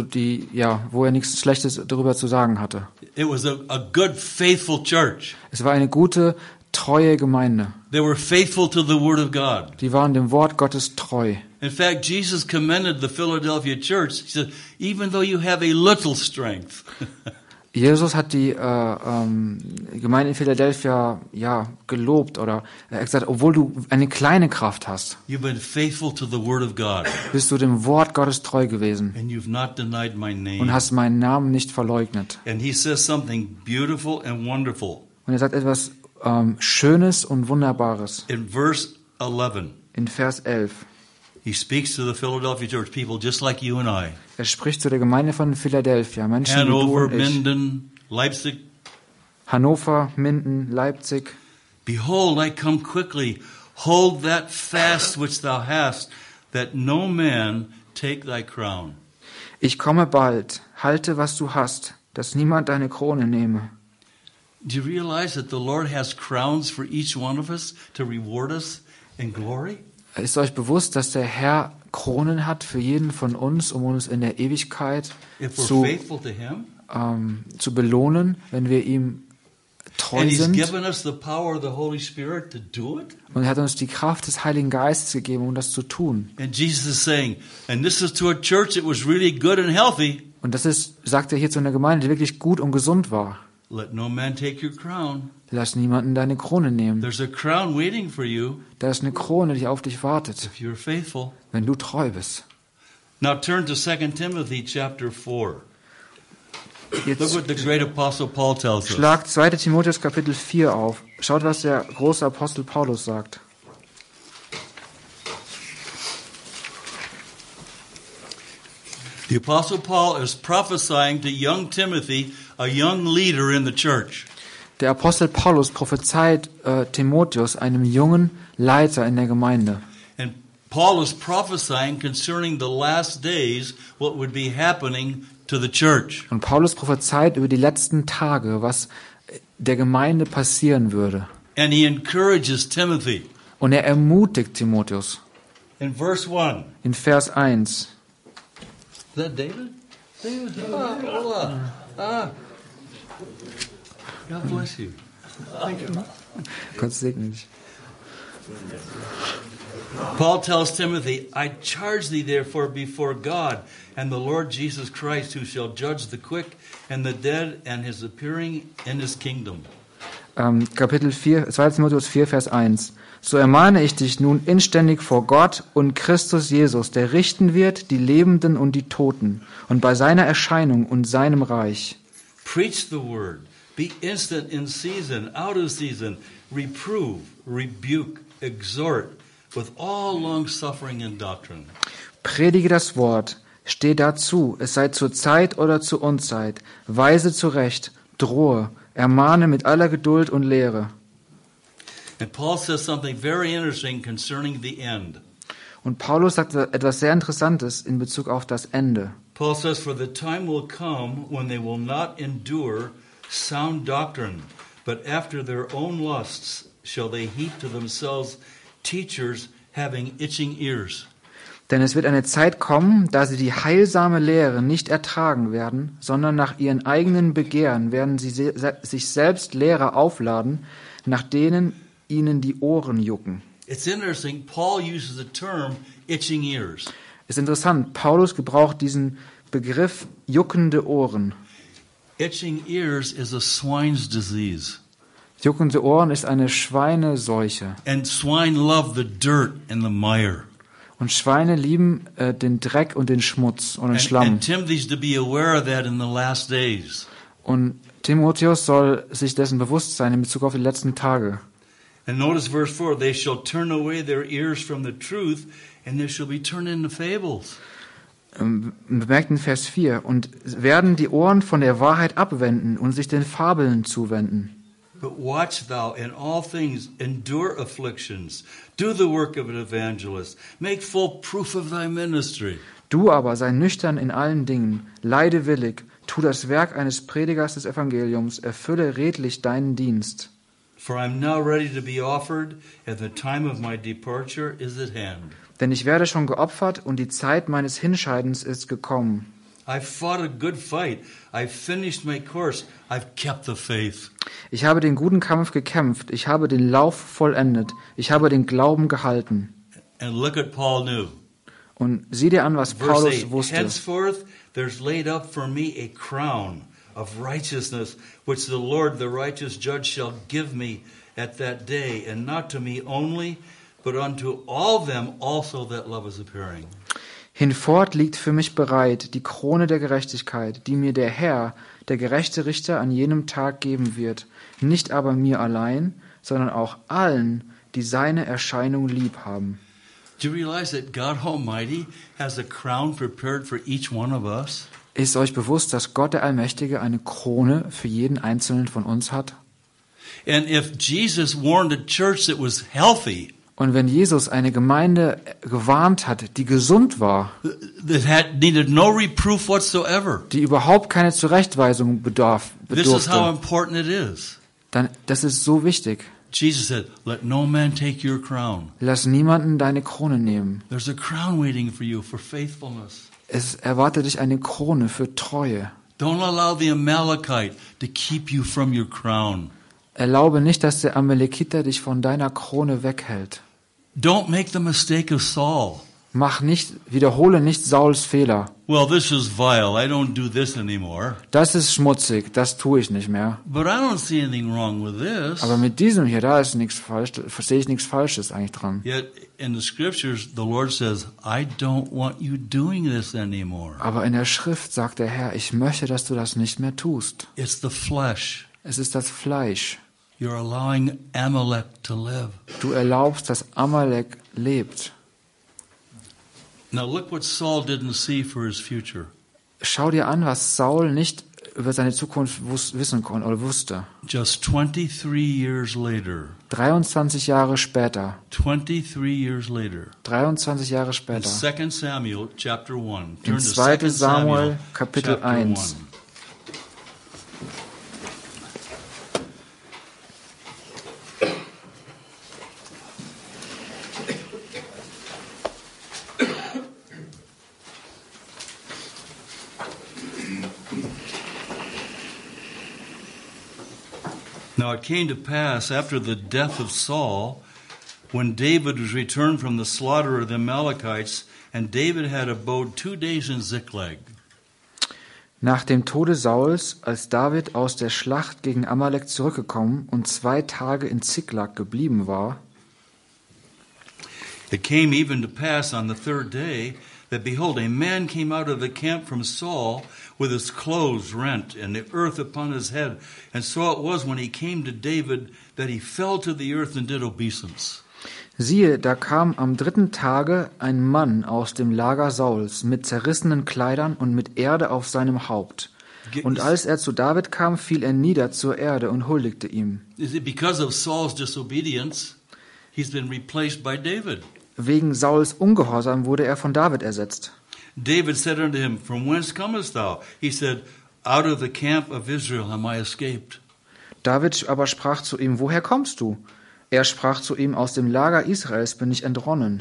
wo er nichts Schlechtes darüber zu sagen hatte. It was a good, faithful church. Es war eine gute, treue Gemeinde. They were faithful to the Word of God. Die waren dem Wort Gottes treu. In fact, Jesus commended the Philadelphia church. He said, even though you have a little strength. Jesus hat die Gemeinde in Philadelphia gelobt oder er hat gesagt, obwohl du eine kleine Kraft hast, You've been faithful to the Word of God. bist du dem Wort Gottes treu gewesen And you've not denied my name. und hast meinen Namen nicht verleugnet. And he says something beautiful and wonderful. Und er sagt etwas Schönes und Wunderbares In verse 11, in Vers 11. he speaks to the Philadelphia church, people just like you and I. Er spricht zu der Gemeinde von Philadelphia, Menschen wie du Hanover, und ich. Minden, Leipzig. Hannover, Minden, Leipzig. Behold, I come quickly. Hold that fast which thou hast, that no man take thy crown. Ich komme bald, halte, was du hast, dass niemand deine Krone nehme. Do you realize that the Lord has crowns for each one of us to reward us in glory? Ist euch bewusst, dass der Herr Kronen hat für jeden von uns, um uns in der Ewigkeit If we're faithful to him? zu belohnen, wenn wir ihm treu And he's sind? given us the power of the Holy Spirit to do it? Und er hat uns die Kraft des Heiligen Geistes gegeben, um das zu tun. And Jesus is saying, and this is to a church that was really good and healthy, Und das ist, sagt er hier zu einer Gemeinde, die wirklich gut und gesund war. let no man take your crown. Lass niemanden deine Krone nehmen. There's a crown waiting for you Da ist eine Krone, die auf dich wartet, if you're faithful. wenn du treu bist. Now turn to 2 Timothy chapter 4. Look Jetzt what the great apostle Paul tells us. schlag 2. Timotheus Kapitel 4 auf. Schaut, was der große Apostel Paulus sagt. The apostle Paul is prophesying to young Timothy, a young leader in the church. Der Apostel Paulus prophezeit Timotheus, einem jungen Leiter in der Gemeinde. And Paul is prophesying concerning the last days, what would be happening to the church. Und Paulus prophezeit über die letzten Tage, was der Gemeinde passieren würde. And he encourages Timothy. Und er ermutigt Timotheus. In verse 1. In Vers 1. Is that David? David? hola. God bless you. Gott segne dich. Paul tells Timothy, I charge thee therefore before God and the Lord Jesus Christ, who shall judge the quick and the dead, and his appearing in his kingdom. Kapitel 4, 2. Timotheus 4, Vers 1. So ermahne ich dich nun inständig vor Gott und Christus Jesus, der richten wird die Lebenden und die Toten, und bei seiner Erscheinung und seinem Reich. Preach the word. Be instant in season, out of season. Reprove, rebuke, exhort with all long suffering and doctrine. Predige das Wort, steh dazu, es sei zur Zeit oder zur Unzeit, weise zurecht, drohe, ermahne mit aller Geduld und Lehre. And Paul says something very interesting concerning the end. Und Paulus sagt etwas sehr Interessantes in Bezug auf das Ende. Paul says, for the time will come when they will not endure sound doctrine, but after their own lusts shall they heap to themselves teachers having itching ears. Denn es wird eine Zeit kommen, da sie die heilsame Lehre nicht ertragen werden, sondern nach ihren eigenen Begehren werden sie sich selbst Lehrer aufladen, nach denen ihnen die Ohren jucken. It's interesting, Paul uses the term itching ears. Es ist interessant, Paulus gebraucht diesen Begriff juckende Ohren. Itching ears is a swine's disease. Juckende Ohren ist eine Schweineseuche. And swine love the dirt and the mire. Und Schweine lieben den Dreck und den Schmutz und den Schlamm. And Timothy's to be aware of that in the last days. Und Timotheus soll sich dessen bewusst sein in Bezug auf die letzten Tage. And notice verse 4, they shall turn away their ears from the truth, and they shall be turned into fables. Bemerkt in Vers 4, und werden die Ohren von der Wahrheit abwenden und sich den Fabeln zuwenden. But watch thou in all things, endure afflictions, do the work of an evangelist, make full proof of thy ministry. Du aber sei nüchtern in allen Dingen, leide willig, tu das Werk eines Predigers des Evangeliums, erfülle redlich deinen Dienst. For I am now ready to be offered, and the time of my departure is at hand. Denn ich werde schon geopfert und die Zeit meines Hinscheidens ist gekommen. I've fought a good fight. I've finished my course. I've kept the faith. Ich habe den guten Kampf gekämpft, ich habe den Lauf vollendet, ich habe den Glauben gehalten. And look at Paul knew. Und sieh dir an, was Verse Paulus 8, wusste. henceforth there's laid up for me a crown of righteousness, which the Lord, the righteous judge, shall give me at that day, and not to me only, but unto all them also that love is appearing. Hinfort liegt für mich bereit die Krone der Gerechtigkeit, die mir der Herr, der gerechte Richter, an jenem Tag geben wird, nicht aber mir allein, sondern auch allen, die seine Erscheinung lieb haben. Do you realize that God Almighty has a crown prepared for each one of us? Ist euch bewusst, dass Gott der Allmächtige eine Krone für jeden Einzelnen von uns hat? And if Jesus warned a church that was healthy, Und wenn Jesus eine Gemeinde gewarnt hat, die gesund war, that had needed no reproof whatsoever, die überhaupt keine Zurechtweisung this is how bedurfte, important it is. dann das ist so wichtig. Jesus said, let no man take your crown. Lass niemanden deine Krone nehmen. There's a crown waiting for you for faithfulness. Es erwartet dich eine Krone für Treue. Don't allow the Amalekite to keep you from your crown. Erlaube nicht, dass der Amalekiter dich von deiner Krone weghält. Don't make the mistake of Saul. Wiederhole nicht Sauls Fehler. Well, this is vile. I don't do this anymore. Das ist schmutzig, das tue ich nicht mehr. But I don't see anything wrong with this. Aber mit diesem hier, da ist nichts falsch, verstehe ich nichts Falsches eigentlich dran. Yet in the scriptures, the Lord says, I don't want you doing this anymore. Aber in der Schrift sagt der Herr, ich möchte, dass du das nicht mehr tust. It's the flesh. Es ist das Fleisch. You're allowing Amalek to live. Du erlaubst, dass Amalek lebt. Now look what Saul didn't see for his future. Schau dir an, was Saul nicht über seine Zukunft wissen konnte oder wusste. Just 23 years later. 23 Jahre später. 23 years later. 23 Jahre In später. 2 Samuel chapter 1. In Turn to 2. 2 Samuel Kapitel chapter 1. 1. Now it came to pass after the death of Saul, when David was returned from the slaughter of the Amalekites, and David had abode 2 days in Ziklag. Nach dem Tode Sauls, als David aus der Schlacht gegen Amalek zurückgekommen und 2 Tage in Ziklag geblieben war, It came even to pass on the 3rd day that, behold, a man came out of the camp from Saul with his clothes rent and the earth upon his head. And so it was when he came to David that he fell to the earth and did obeisance. siehe, da kam am 3. Tage ein Mann aus dem Lager Sauls mit zerrissenen Kleidern und mit Erde auf seinem Haupt. Und als er zu David kam, fiel er nieder zur Erde und huldigte ihm. Is it because of Saul's disobedience, he's been replaced by David? Wegen Sauls Ungehorsam wurde er von David ersetzt. David said unto him, From whence comest thou? He said, Out of the camp of Israel am I escaped. David aber sprach zu ihm, woher kommst du? Er sprach zu ihm, aus dem Lager Israels bin ich entronnen.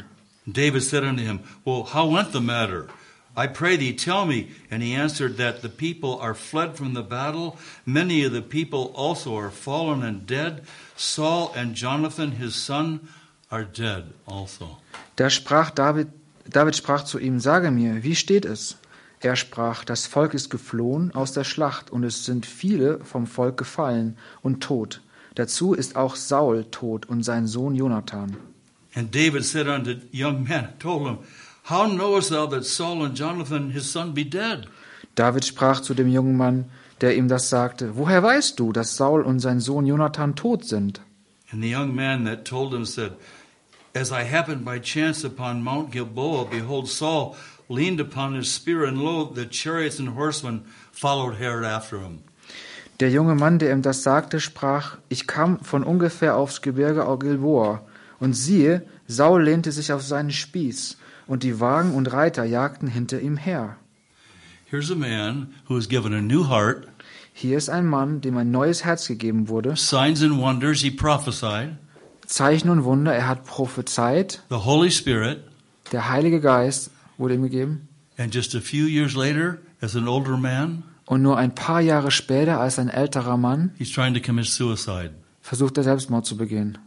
David said unto him, Well, how went the matter? I pray thee, tell me. And he answered that the people are fled from the battle. Many of the people also are fallen and dead. Saul and Jonathan, his son, are dead also. Da sprach David sprach zu ihm, sage mir, wie steht es? Er sprach, das Volk ist geflohen aus der Schlacht und es sind viele vom Volk gefallen und tot. Dazu ist auch Saul tot und sein Sohn Jonathan. And David said unto the young man, told him, How knowest thou that Saul and Jonathan his son be dead? David sprach zu dem jungen Mann, der ihm das sagte, woher weißt du, dass Saul und sein Sohn Jonathan tot sind? And the young man that told him said, As I happened by chance upon Mount Gilboa, behold, Saul leaned upon his spear, and lo, the chariots and horsemen followed hard after him. Der junge Mann, der ihm das sagte, sprach, ich kam von ungefähr aufs Gebirge Gilboa, und siehe, Saul lehnte sich auf seinen Spieß, und die Wagen und Reiter jagten hinter ihm her. Here's a man who was given a new heart. Hier ist ein Mann, dem ein neues Herz gegeben wurde. Signs and wonders, he prophesied. Zeichen und Wunder, er hat prophezeit. The Holy Spirit. Der Heilige Geist wurde ihm gegeben. And just a few years later, as an older man, und nur ein paar Jahre später, als ein älterer Mann, he's trying to commit suicide. Versucht er Selbstmord zu begehen.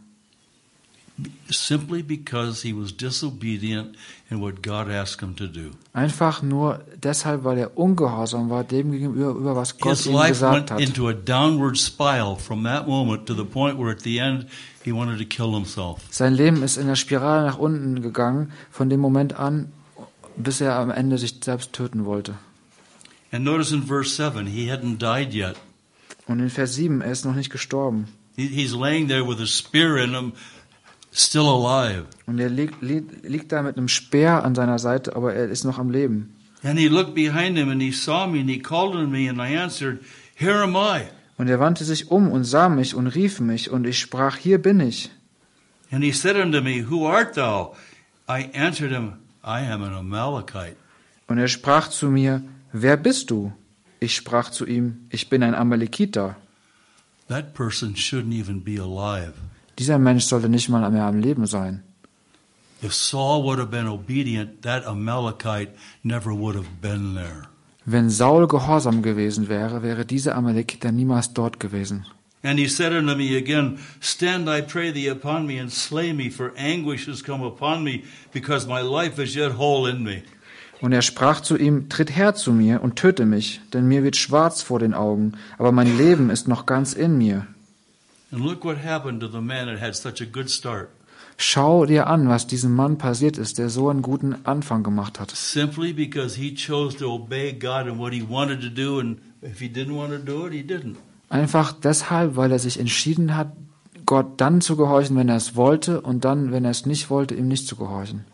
Simply because he was disobedient in what God asked him to do. Einfach nur deshalb, weil er ungehorsam war dem gegenüber, was Gott His ihm life gesagt went hat. into a downward spiral from that moment to the point where at the end he wanted to kill himself. Sein Leben ist in der Spirale nach unten gegangen, von dem Moment an, bis er am Ende sich selbst töten wollte. And notice in verse 7, he hadn't died yet. Und in Vers 7, er ist noch nicht gestorben. He's laying there with a spear in him, still alive. Und er liegt da mit einem Speer an seiner Seite, aber er ist noch am Leben. And he looked behind him and he saw me and he called on me and I answered, Here am I. Und er wandte sich um und sah mich und rief mich und ich sprach, hier bin ich. And he said unto me, Who art thou? I answered him, I am an Amalekite. Und er sprach zu mir, wer bist du? Ich sprach zu ihm, ich bin ein Amalekiter. That person shouldn't even be alive. Dieser Mensch sollte nicht mal mehr am Leben sein. If Saul would have been obedient, that Amalekite never would have been there. Wenn Saul gehorsam gewesen wäre, wäre dieser Amalekiter niemals dort gewesen. And he said unto me again, Stand, I pray thee, upon me, and slay me, for anguish has come upon me, because my life is yet whole in me. Und er sprach zu ihm, tritt her zu mir und töte mich, denn mir wird schwarz vor den Augen, aber mein Leben ist noch ganz in mir. And look what happened to the man that had such a good start. Schau dir an, was diesem Mann passiert ist, der so einen guten Anfang gemacht hat. Simply because he chose to obey God and what he wanted to do, and if he didn't want to do it, he didn't. Einfach deshalb, weil er sich entschieden hat, Gott dann zu gehorchen, wenn er es wollte, und dann, wenn er es nicht wollte, ihm nicht zu gehorchen.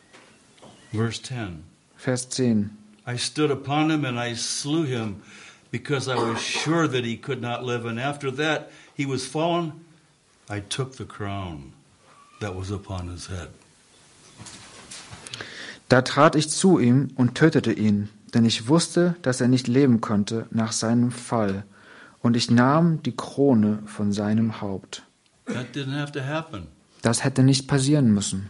Verse 10. Vers 10. I stood upon him and I slew him, because I was sure that he could not live. And after that he was fallen, I took the crown that was upon his head. Da trat ich zu ihm und tötete ihn, denn ich wusste, dass er nicht leben konnte nach seinem Fall. Und ich nahm die Krone von seinem Haupt. That didn't have to happen. Das hätte nicht passieren müssen.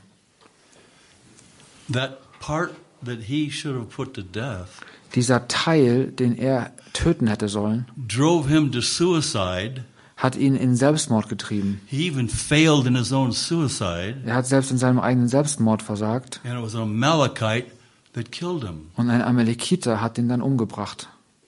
That part that he should have put to death Dieser Teil, den er töten hätte sollen, drove him to suicide. hat ihn in Selbstmord getrieben. He even failed in his own suicide. Er hat selbst in seinem eigenen Selbstmord versagt. And it was an Amalekite that killed him. Und ein Amalekiter hat ihn dann umgebracht.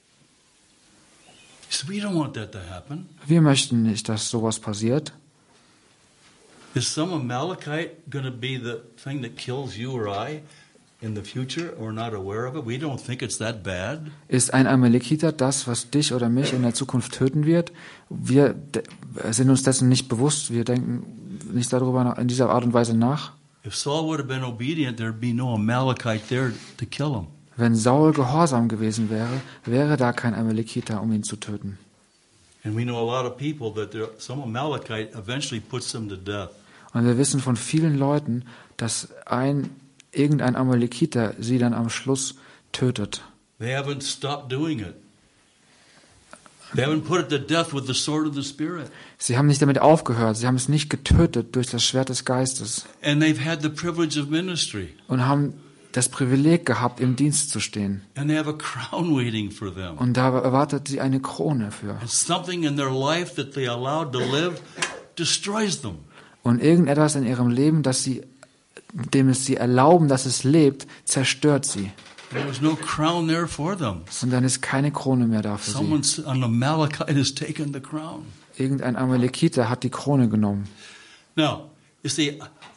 So we don't want that to happen. Wir möchten nicht, dass sowas passiert. Is some Amalekite going to be the thing that kills you or I in the future? We're not aware of it. We don't think it's that bad. Ist ein Amalekiter das, was dich oder mich in der Zukunft töten wird? Wir sind uns dessen nicht bewusst. Wir denken nicht darüber in dieser Art und Weise nach. If Saul would have been obedient, there'd be no Amalekite there to kill him. Wenn Saul gehorsam gewesen wäre, wäre da kein Amalekiter, um ihn zu töten. And we know a lot of people that some Amalekite eventually puts them to death. Und wir wissen von vielen Leuten, dass irgendein Amalekiter sie dann am Schluss tötet. They haven't stopped doing it. They haven't put it to death with the sword of the Spirit. Sie haben nicht damit aufgehört. Sie haben es nicht getötet durch das Schwert des Geistes. And they've had the privilege of ministry. Und haben das Privileg gehabt, im Dienst zu stehen. And they have a crown waiting for them. Und da erwartet sie eine Krone für. And something in their life that they allowed to live destroys them. Und irgendetwas in ihrem Leben, dem es sie erlauben, dass es lebt, zerstört sie. There was no crown there for them. Und dann ist keine Krone mehr da für sie. An Amalekite has taken the crown. Irgendein Amalekiter hat die Krone genommen. Now, you see,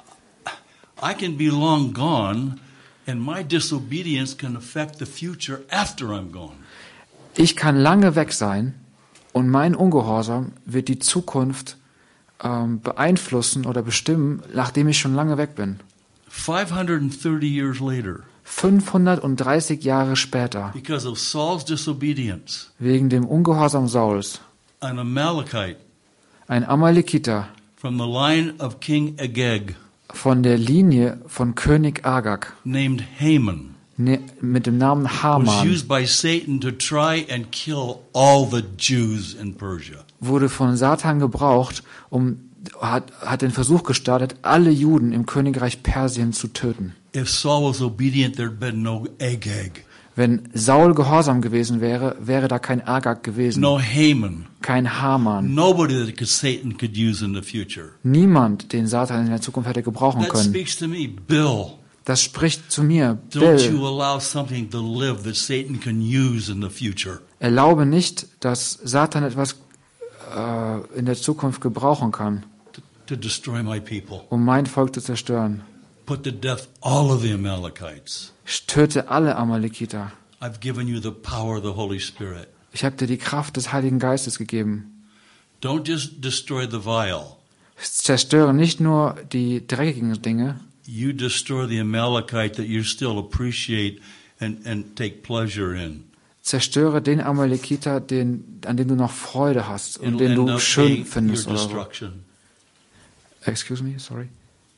I can be long gone, and my disobedience can affect the future after I'm gone. Ich kann lange weg sein und mein Ungehorsam wird die Zukunft beeinflussen oder bestimmen, nachdem ich schon lange weg bin. 530 years later, 530 Jahre später, because of Saul's disobedience, wegen dem Ungehorsam Sauls, an Amalekite ein Amalekiter from the line of King Agag, von der Linie von König Agag, named Haman, mit dem Namen was Haman, used by Satan to try and kill all the Jews in Persia. wurde von Satan gebraucht, hat den Versuch gestartet, alle Juden im Königreich Persien zu töten. If Saul was obedient, there'd been no Agag, Wenn Saul gehorsam gewesen wäre, wäre da kein Agag gewesen, no Haman, kein Haman, nobody that Satan could use in the future. niemand, den Satan in der Zukunft hätte gebrauchen That können. speaks to me, Bill. Das spricht zu mir, Don't Bill, you allow something to live that Satan can use in the future. erlaube nicht, dass Satan etwas in der Zukunft gebrauchen kann, To destroy my people. um mein Volk zu zerstören. Put to death all of the Amalekites. Töte alle Amalekiter. I've given you the power of the Holy Spirit. Ich habe dir die Kraft des Heiligen Geistes gegeben. Don't just destroy the vile. Zerstöre nicht nur die dreckigen Dinge, You destroy the Amalekite that you still appreciate and take pleasure in. zerstöre den Amalekiter, an dem du noch Freude hast und It'll den end du up schön being your findest. Oder so. destruction. Excuse me, sorry.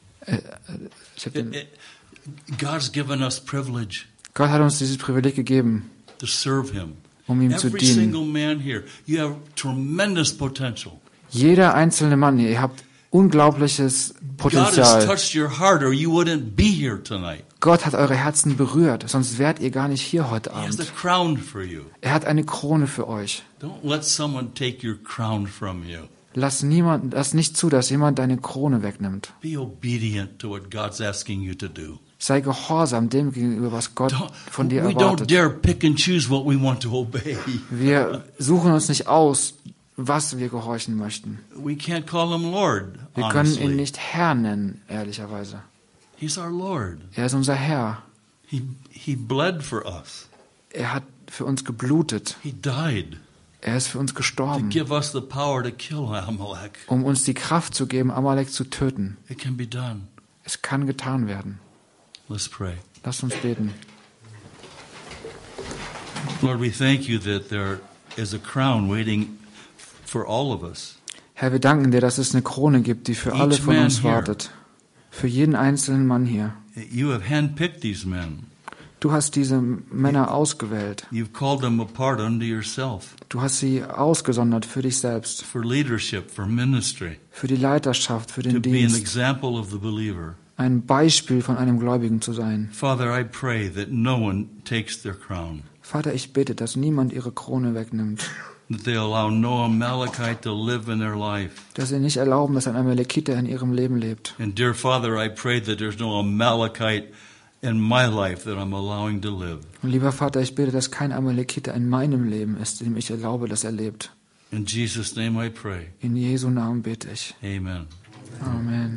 God's given us privilege Gott hat uns dieses Privileg gegeben, to serve Him. um ihm zu Every dienen. single man here, you have tremendous potential. Jeder einzelne Mann hier, ihr habt unglaubliches God has Potenzial. touched your heart or you wouldn't be here tonight. Gott hat eure Herzen berührt, sonst wärt ihr gar nicht hier heute He has a Abend. crown for you. Er hat eine Krone für euch. Don't let someone take your crown from you. Lass nicht zu, dass jemand deine Krone wegnimmt. Be obedient to what God's asking you to do. Sei gehorsam dem gegenüber, was Gott von dir We don't erwartet. dare pick and choose what we want to obey. Wir suchen uns nicht aus, was wir gehorchen möchten. We can't call him Lord, Wir können ihn honestly. nicht Herr nennen, ehrlicherweise. He's our Lord. Er ist unser Herr. He bled for us. Er hat für uns geblutet. He died Er ist für uns to gestorben, give us the power to kill Amalek. um uns die Kraft zu geben, Amalek zu töten. It can be done. Es kann getan werden. Let's pray. Lasst uns beten. Lord, we thank you that there is a crown waiting for all of us. Herr, wir danken dir, dass es eine Krone gibt, die für alle Each von man uns here. wartet. Für jeden einzelnen Mann hier. You have handpicked these men. Du hast diese Männer ausgewählt. You've called them apart unto yourself Du hast sie ausgesondert für dich selbst, for leadership, for ministry, für die Leiterschaft, für to den be an Dienst. example of the believer. Ein Beispiel von einem Gläubigen zu sein. Father, I pray that no one takes their crown, Vater, ich bete, dass niemand ihre Krone wegnimmt. that they allow no Amalekite to live in their life. Dass sie nicht erlauben, dass ein Amalekiter in ihrem Leben lebt. And dear Father, I pray that there's no Amalekite in my life that I'm allowing to live. Und lieber Vater, ich bete, dass kein Amalekiter in meinem Leben ist, dem ich erlaube, dass er lebt. In Jesus' name I pray. In Jesu Namen bete ich. Amen. Amen.